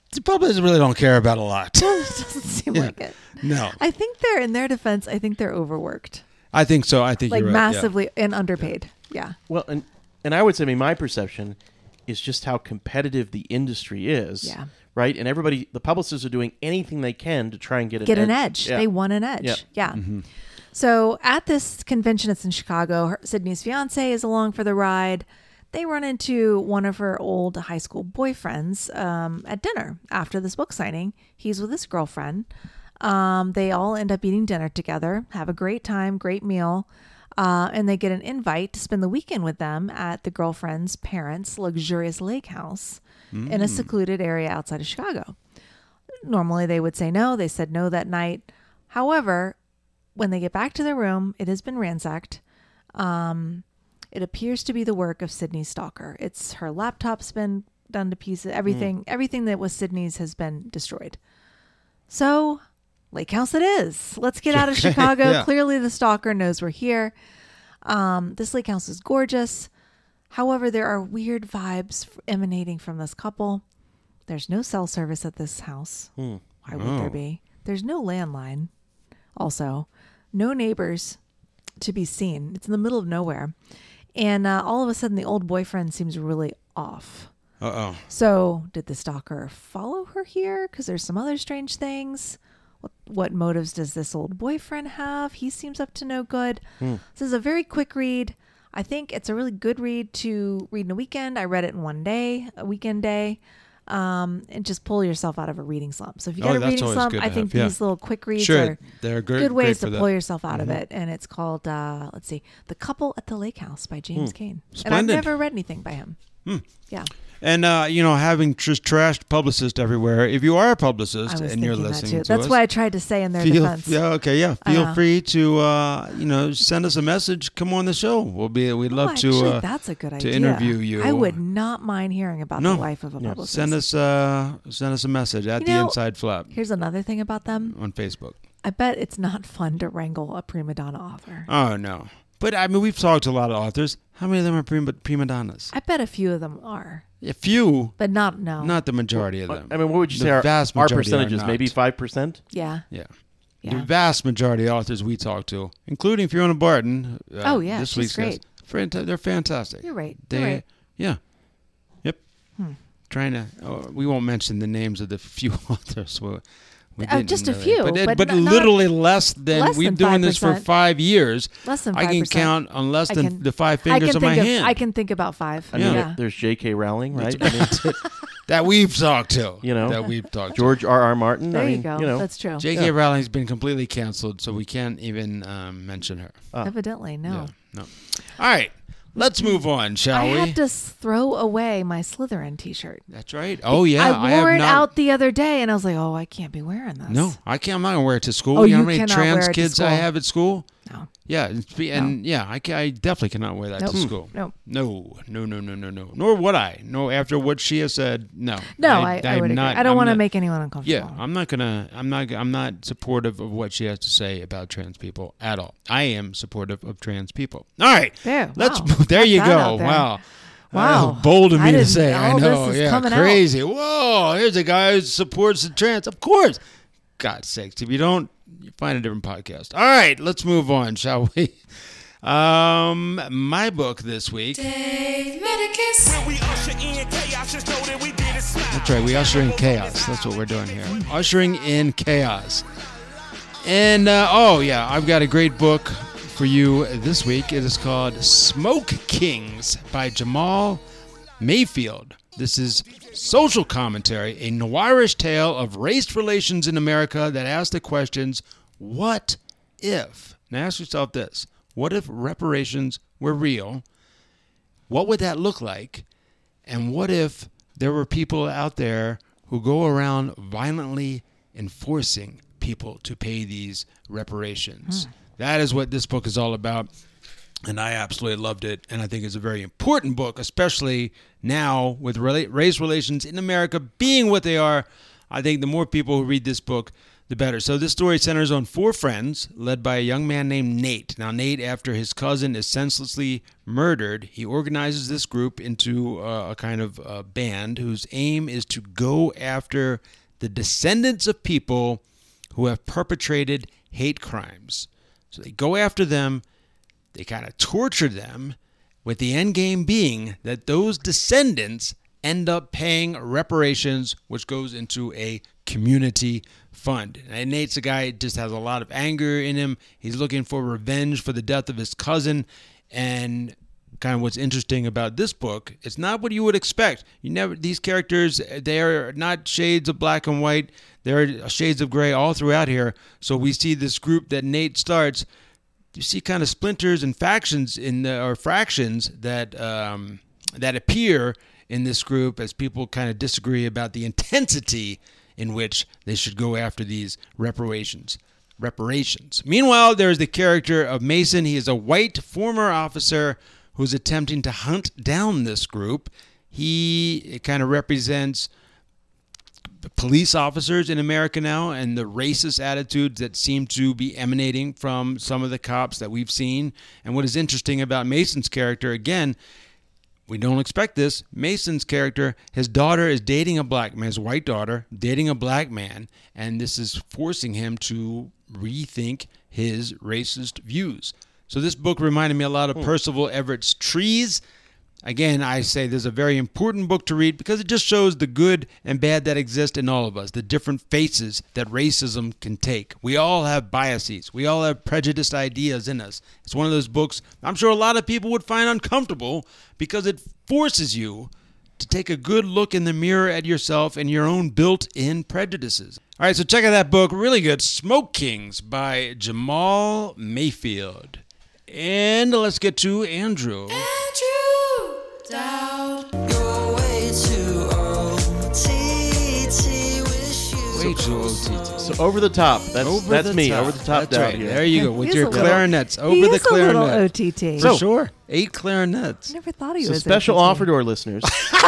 The publicists really don't care about a lot. It doesn't seem Yeah. like it. No, I think they're, in their defense, I think they're overworked. I think so. I think Like you're right. yeah. massively and underpaid. Yeah. Well, and and I would say, I mean, my perception is just how competitive the industry is. Yeah. Right? And everybody, the publicists are doing anything they can to try and get an Get edge. an edge. Yeah. They want an edge. Yeah. Yeah. Mm-hmm. So at this convention, it's in Chicago. Her, Sydney's fiance is along for the ride. They run into one of her old high school boyfriends um, at dinner after this book signing. He's with his girlfriend. Um, they all end up eating dinner together, have a great time, great meal. Uh, and they get an invite to spend the weekend with them at the girlfriend's parents' luxurious lake house in a secluded area outside of Chicago. Normally they would say no. They said no that night. However, when they get back to their room, it has been ransacked. Um, it appears to be the work of Sydney's stalker. It's her laptop's been done to pieces. Everything, everything that was Sydney's has been destroyed. So, lake house it is. Let's get out of Chicago. Yeah. Clearly, the stalker knows we're here. Um, this lake house is gorgeous. However, there are weird vibes emanating from this couple. There's no cell service at this house. Hmm. Why would Oh. there be? There's no landline. Also, no neighbors to be seen. It's in the middle of nowhere. And uh, all of a sudden, the old boyfriend seems really off. Uh-oh. So, did the stalker follow her here? Because there's some other strange things. What, what motives does this old boyfriend have? He seems up to no good. This is a very quick read. I think it's a really good read to read in a weekend. I read it in one day, a weekend day, um, and just pull yourself out of a reading slump. So if you Oh, got a that's reading always slump, good to I think have, yeah. these little quick reads Sure, are they're great, good ways great to for pull that. yourself out Mm-hmm. of it. And it's called, uh, let's see, The Couple at the Lake House by James Cain. And I've Splendid. never read anything by him. Yeah. And, uh, you know, having just trashed publicists everywhere, if you are a publicist I was and you're thinking that listening too. to That's us, why I tried to say in their feel, defense. yeah, okay, yeah. I Feel know. free to, uh, you know, send us a message. Come on the show. We'll be, we'd love oh, to, actually, uh, that's a good to idea. interview you. I would not mind hearing about No. the life of a Yeah. publicist. send us, uh, send us a message at You the know- Inside Flap Here's another thing about them. on Facebook. I bet it's not fun to wrangle a prima donna author. Oh no, but I mean, we've talked to a lot of authors. How many of them are prima, prima donnas? I bet a few of them are, A few, but not no. not the majority of them. I mean, what would you The say our, vast our majority are percentages? not. Maybe five percent? yeah. Yeah. Yeah. The vast majority of authors we talk to, including Fiona Barton. Uh, Oh, yeah, this she's week's great. guest, fanta- they're fantastic. You're right. They, You're right. yeah, yep. Hmm. Trying to. Oh, we won't mention the names of the few authors. We, we Uh, didn't just a really, few, but, it- but but not- not- literally less than less we've than been doing this for five percent. five years. Less than I five can percent. count on less I than can- the five I fingers can of my think of, hand. I can think about five. I mean, yeah. there's J K. Rowling, right? I mean, that we've talked to. You know, that we've talked to. George R. R. Martin. There I you mean, go. You know, That's true. J K. Rowling's been completely canceled, so we can't even um, mention her. Evidently, no. Yeah, no. All right, let's move on, shall I we? had to s- throw away my Slytherin T-shirt. That's right. Oh yeah, I have wore it not, out the other day, and I was like, "Oh, I can't be wearing this." No, I can't. I'm not gonna wear it to school. Oh, you know you how many cannot trans wear it to kids I school. have at school? no, Yeah, it's be- and yeah, I, ca- I definitely cannot wear that Nope. to school. no. No, no, no, no, no, no. Nor would I. No, after what she has said, no. No, I, I, I'm would. not, agree. I don't I'm want to not- make anyone uncomfortable. Yeah, I'm not gonna. I'm not. I'm not supportive of what she has to say about trans people at all. I am supportive of trans people. All right, There, let's. wow. move- There Got you that go. out there. Wow. Wow. That was bold of I me to didn't- say. I all know. this is Yeah, coming out. crazy. Whoa, here's a guy who supports the trans. Of course. God's sakes, if you don't, you find a different podcast. All right, let's move on, shall we? Um, my book this week. Dave Medicus. When we usher in chaos, just know that we did it smile. That's right. We usher in chaos. That's what we're doing here. Ushering in chaos. And, uh, oh, yeah, I've got a great book for you this week. It is called Smoke Kings by Jamal Mayfield. This is social commentary, a noirish tale of race relations in America that asks the questions, what if? Now ask yourself this. What if reparations were real? What would that look like? And what if there were people out there who go around violently enforcing people to pay these reparations? Hmm. That is what this book is all about. And I absolutely loved it. And I think it's a very important book, especially now with rela- race relations in America being what they are. I think the more people who read this book, the better. So this story centers on four friends led by a young man named Nate. Now, Nate, after his cousin is senselessly murdered, he organizes this group into uh, a kind of uh, band whose aim is to go after the descendants of people who have perpetrated hate crimes. So they go after them, they kind of torture them, with the end game being that those descendants end up paying reparations, which goes into a community fund. And Nate's a guy who just has a lot of anger in him. He's looking for revenge for the death of his cousin. And kind of what's interesting about this book, it's not what you would expect. You never these characters, they are not shades of black and white. There are shades of gray all throughout here. So we see this group that Nate starts. You see kind of splinters and factions in the, or fractions that um, that appear in this group as people kind of disagree about the intensity in which they should go after these reparations. Reparations. Meanwhile, there's the character of Mason. He is a white former officer who's attempting to hunt down this group. He kind of represents police officers in America now and the racist attitudes that seem to be emanating from some of the cops that we've seen. And what is interesting about Mason's character, again, we don't expect this. Mason's character, his daughter is dating a black man, his white daughter, dating a black man, and this is forcing him to rethink his racist views. So this book reminded me a lot of hmm. Percival Everett's Trees. Again, I say this is a very important book to read because it just shows the good and bad that exist in all of us, the different faces that racism can take. We all have biases. We all have prejudiced ideas in us. It's one of those books I'm sure a lot of people would find uncomfortable because it forces you to take a good look in the mirror at yourself and your own built-in prejudices. All right, so check out that book. Really good. Smoke Kings by Jamal Mayfield. And let's get to Andrew. Andrew Dowd. You're way too old. T T, wish you Way too old, T T. So over the top. That's Over that's the me. top. Over the top That's down right. here. There you go with He's your a little- clarinets. Over he the is a little clarinet. O T T. For So- sure. Eight clarinets. I never thought he So was special O T T. offer to our listeners.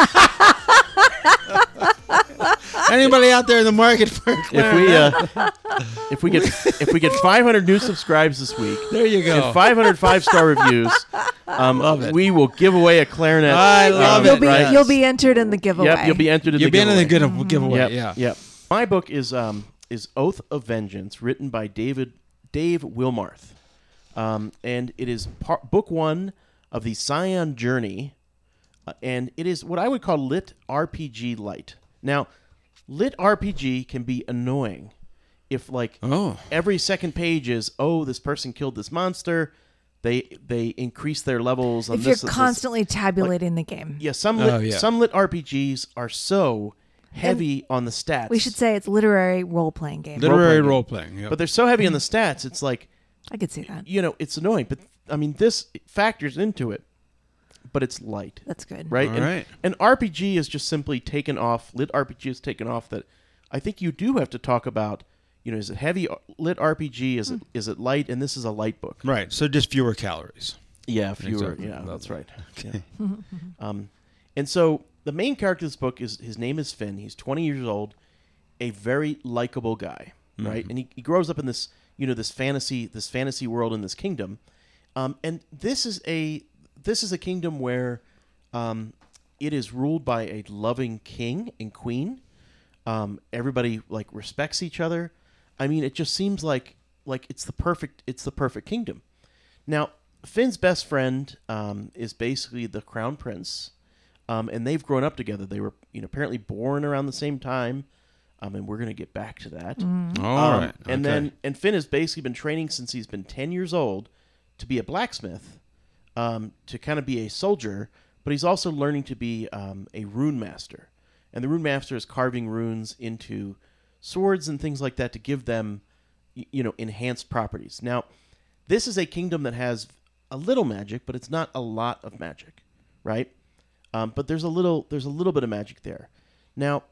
Anybody out there in the market for a if we clarinet? uh, if we get if we get five hundred new subscribes this week There you go. and five hundred five-star reviews, um, Love it. we will give away a clarinet. I love um, it. You'll be right? you'll be entered in the giveaway. Yep, you'll be entered in You're the being in the giveaway. good giveaway. Yep, Yeah. yep. My book is um is Oath of Vengeance, written by David Dave Wilmarth, um, and it is par- book one of the Scion Journey, uh, and it is what I would call lit R P G light. Now, lit R P G can be annoying if like Oh. every second page is, oh, this person killed this monster. They they increase their levels on If this. you're this, this. constantly tabulating the game. Yeah, some lit, Oh, yeah. some lit R P Gs are so heavy on the stats. We should say it's literary role playing game. Literary Role-playing. role playing. Yep. but they're so heavy on the stats. It's like, I could see that. you know, it's annoying. But I mean, this factors into it, but it's light, That's good. right? All and, right. and R P G is just simply taken off. Lit R P G is taken off. That I think you do have to talk about. You know, is it heavy lit R P G? Is it is it light? And this is a light book. Right. So just fewer calories. Yeah, fewer. Exactly. Yeah, that's right. Yeah. um, and so the main character of this book is his name is Finn. He's twenty years old, a very likable guy, right? And he, he grows up in this you know this fantasy this fantasy world in this kingdom, um, and this is a this is a kingdom where um, it is ruled by a loving king and queen. Um, everybody like respects each other. I mean, it just seems like like it's the perfect it's the perfect kingdom. Now, Finn's best friend um, is basically the crown prince, um, and they've grown up together. They were, you know, apparently born around the same time, um, and we're going to get back to that. All Um, right. And Okay. then, and Finn has basically been training since he's been ten years old to be a blacksmith, um, to kind of be a soldier, but he's also learning to be um, a rune master. And the rune master is carving runes into swords and things like that to give them, y- you know, enhanced properties. Now, this is a kingdom that has a little magic, but it's not a lot of magic, right? Um, but there's a little there's a little bit of magic there. Now,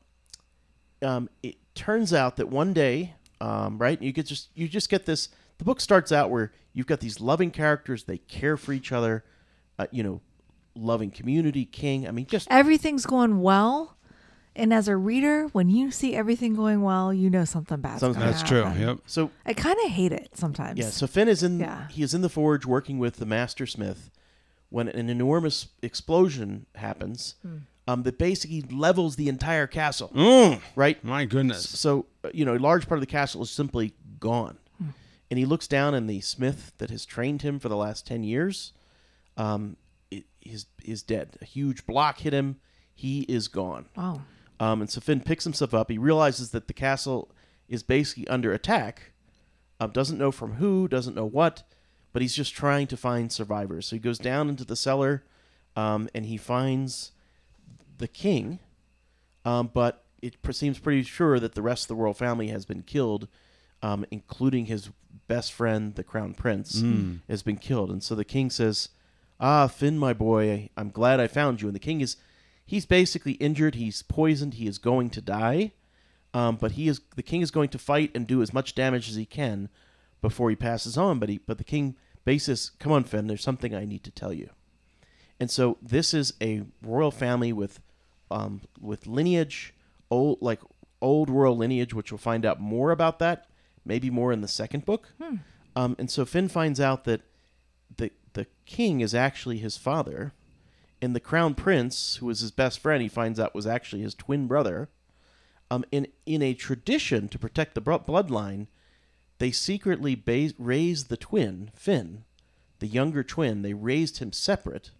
um, it turns out that one day, um, right? You get just you just get this. The book starts out where you've got these loving characters. They care for each other. Uh, you know, loving community, king. I mean, just Everything's going well, And as a reader, when you see everything going well, you know something bad's Something- going That's true. happen. Yep. So I kind of hate it sometimes. yeah, so Finn is in Yeah. he is in the forge working with the master smith when an enormous explosion happens Hmm. um, that basically levels the entire castle. Mm, Right? my goodness. So, uh, you know, a large part of the castle is simply gone. Hmm. And he looks down, and the smith that has trained him for the last ten years um, i- is, is dead. A huge block hit him. He is gone. Oh. Um, and so Finn picks himself up. He realizes that the castle is basically under attack. Um, doesn't know from who, doesn't know what, but he's just trying to find survivors. So he goes down into the cellar, um, and he finds the king, um, but it pre- seems pretty sure that the rest of the royal family has been killed, um, including his best friend, the crown prince, has been killed. And so the king says, "Ah, Finn, my boy, I'm glad I found you." And the king is, he's basically injured. He's poisoned. He is going to die. Um, but he is the king is going to fight and do as much damage as he can before he passes on. But he, but the king basically says, "Come on, Finn. There's something I need to tell you." And so this is a royal family with, um, with lineage, old like old royal lineage, which we'll find out more about that, maybe more in the second book. Um, and so Finn finds out that the the king is actually his father, and the crown prince, who was his best friend, he finds out was actually his twin brother. Um, in in a tradition to protect the bro- bloodline, they secretly ba- raised the twin Finn, the younger twin. They raised him separate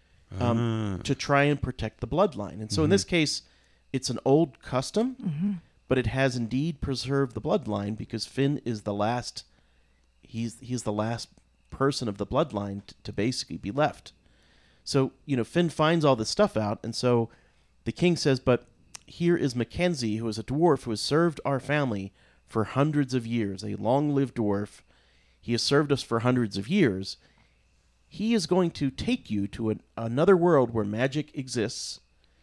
um, to try and protect the bloodline. And so in this case, it's an old custom, but it has indeed preserved the bloodline because Finn is the last. He's he's the last person of the bloodline t- to basically be left. So you know Finn finds all this stuff out, and so the king says, "But here is Mackenzie, who is a dwarf who has served our family for hundreds of years, a long-lived dwarf. He has served us for hundreds of years. He is going to take you to an, another world where magic exists,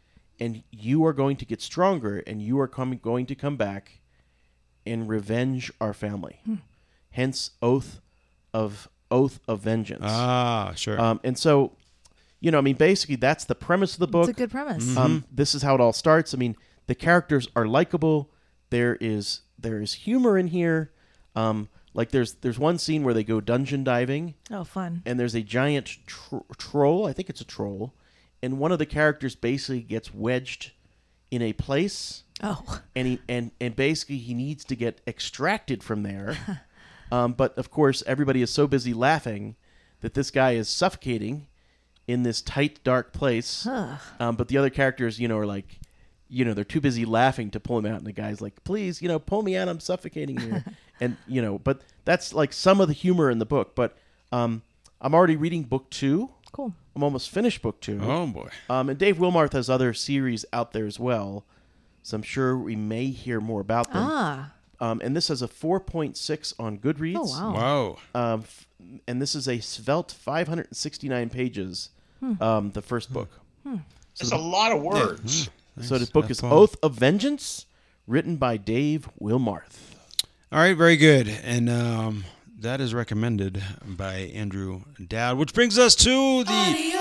and you are going to get stronger, and you are coming, going to come back and revenge our family." Hence, oath of oath of vengeance. Ah, sure. Um, and so, you know, I mean, basically, that's the premise of the book. It's a good premise. Um, this is how it all starts. I mean, the characters are likable. There is there is humor in here. Um, like there's there's one scene where they go dungeon diving, Oh, fun. and there's a giant tro- troll. I think it's a troll, and one of the characters basically gets wedged in a place, Oh. and he and and basically he needs to get extracted from there. um, but of course, everybody is so busy laughing that this guy is suffocating in this tight, dark place. Um, but the other characters, you know, are like, you know, they're too busy laughing to pull him out. And the guy's like, "Please, you know, pull me out. I'm suffocating here." And, you know, but that's like some of the humor in the book. But um, I'm already reading book two. Cool. I'm almost finished book two. oh boy. Um, and Dave Wilmarth has other series out there as well. So I'm sure we may hear more about them. Ah. Um, and this has a four point six on Goodreads. Oh, wow. Wow. Um, f- and this is a svelte five hundred sixty-nine pages, Hmm. um, the first book. It's a lot of words. So the book That's is fun. Oath of Vengeance, written by Dave Wilmarth. All right, very good. And um, that is recommended by Andrew Dowd, which brings us to the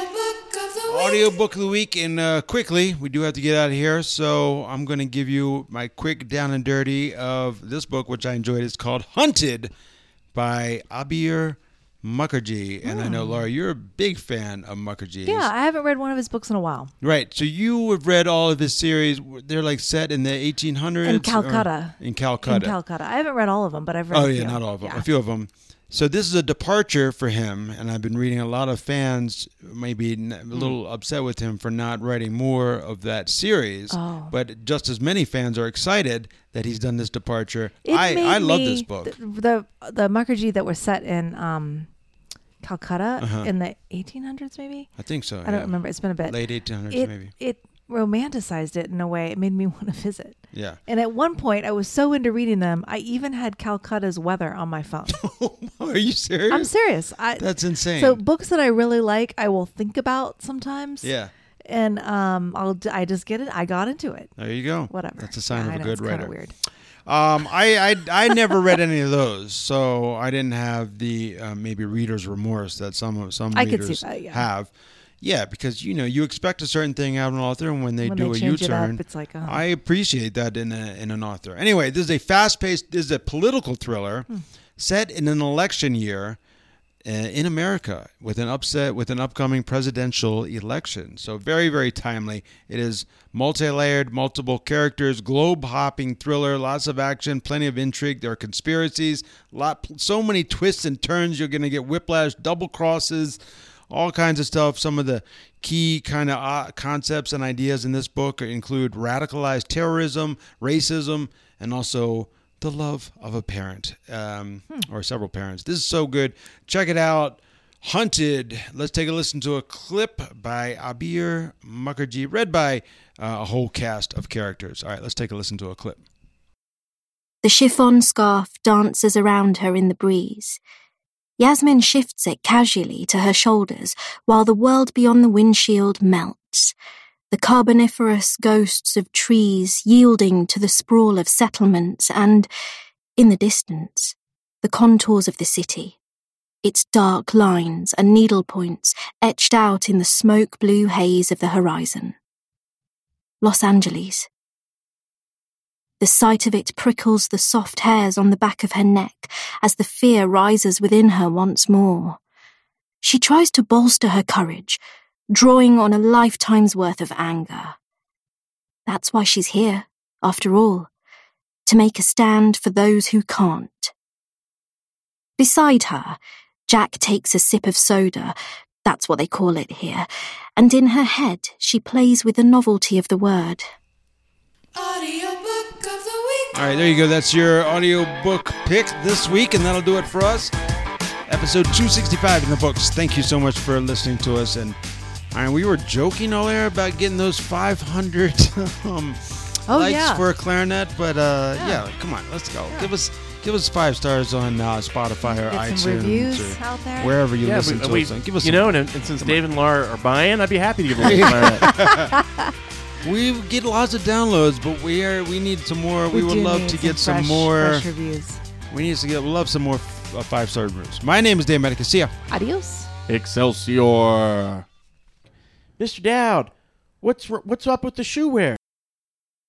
audiobook of the week. And uh, quickly, we do have to get out of here. So I'm going to give you my quick down and dirty of this book, which I enjoyed. It's called Hunted by Abir Mukherjee. And I know, Laura, you're a big fan of Mukherjee. Yeah, I haven't read one of his books in a while. Right. So you have read all of his series. They're like set in the eighteen hundreds? In or- Calcutta. In Calcutta. In Calcutta. I haven't read all of them, but I've read Oh, a yeah, few. not all of them. Yeah. A few of them. So this is a departure for him, and I've been reading a lot of fans maybe n- a little upset with him for not writing more of that series. Oh. But just as many fans are excited that he's done this departure. It I, made I love me- this book. The, the the Mukherjee that were set in um, Calcutta Uh-huh. in the eighteen hundreds, maybe. I think so. I don't yeah. remember. It's been a bit. Late eighteen hundreds, it, maybe. It romanticized it in a way. It made me want to visit. Yeah. And at one point, I was so into reading them, I even had Calcutta's weather on my phone. Are you serious? I'm serious. I, That's insane. So books that I really like, I will think about sometimes. yeah. And um, I'll d- I just get it. I got into it. There you go. Whatever. That's a sign Yeah, I of a know, good it's kinda writer. Weird. Um, I, I I never read any of those, so I didn't have the uh, maybe reader's remorse that some some I could see readers that, yeah. have. Yeah, because you know you expect a certain thing out of an author, and when they When do they a change it up, U-turn, it's like, oh. I appreciate that in a, in an author. Anyway, this is a fast-paced. This is a political thriller Hmm. set in an election year uh, in America with an upset with an upcoming presidential election. So very, very timely. It is multi-layered, multiple characters, globe-hopping thriller, lots of action, plenty of intrigue. There are conspiracies, lot, so many twists and turns. You're going to get whiplash, double crosses, all kinds of stuff. Some of the key kind of uh, concepts and ideas in this book include radicalized terrorism, racism, and also the love of a parent um, hmm. or several parents. This is so good. Check it out. Hunted. Let's take a listen to a clip by Abir Mukherjee, read by uh, a whole cast of characters. All right, let's take a listen to a clip. The chiffon scarf dances around her in the breeze. Yasmin shifts it casually to her shoulders while the world beyond the windshield melts, the carboniferous ghosts of trees yielding to the sprawl of settlements and, in the distance, the contours of the city, its dark lines and needle points etched out in the smoke-blue haze of the horizon. Los Angeles. The sight of it prickles the soft hairs on the back of her neck as the fear rises within her once more. She tries to bolster her courage, drawing on a lifetime's worth of anger. That's why she's here, after all, to make a stand for those who can't. Beside her, Jack takes a sip of soda, that's what they call it here, and in her head she plays with the novelty of the word. Audiobook of the week. All right, there you go. That's your audiobook pick this week, and that'll do it for us. Episode two sixty-five in the books. Thank you so much for listening to us. And all right, we were joking earlier about getting those five hundred um, Oh, likes yeah. for a clarinet, but uh, yeah. Yeah. come on, let's go. Yeah. Give us give us five stars on uh, Spotify or Get iTunes some reviews or out there. wherever you Yeah, listen we, to we, us. Give us you some- know, and, and since Dave and Laura are buying, I'd be happy to give them a clarinet. We get lots of downloads, but we are we need some more. We, We would do love need to some get some fresh- more. fresh reviews. We need to get love some more f- uh, five star reviews. My name is Dave Medica. See ya. Adios. Excelsior. Mister Dowd, what's what's up with the shoe wear?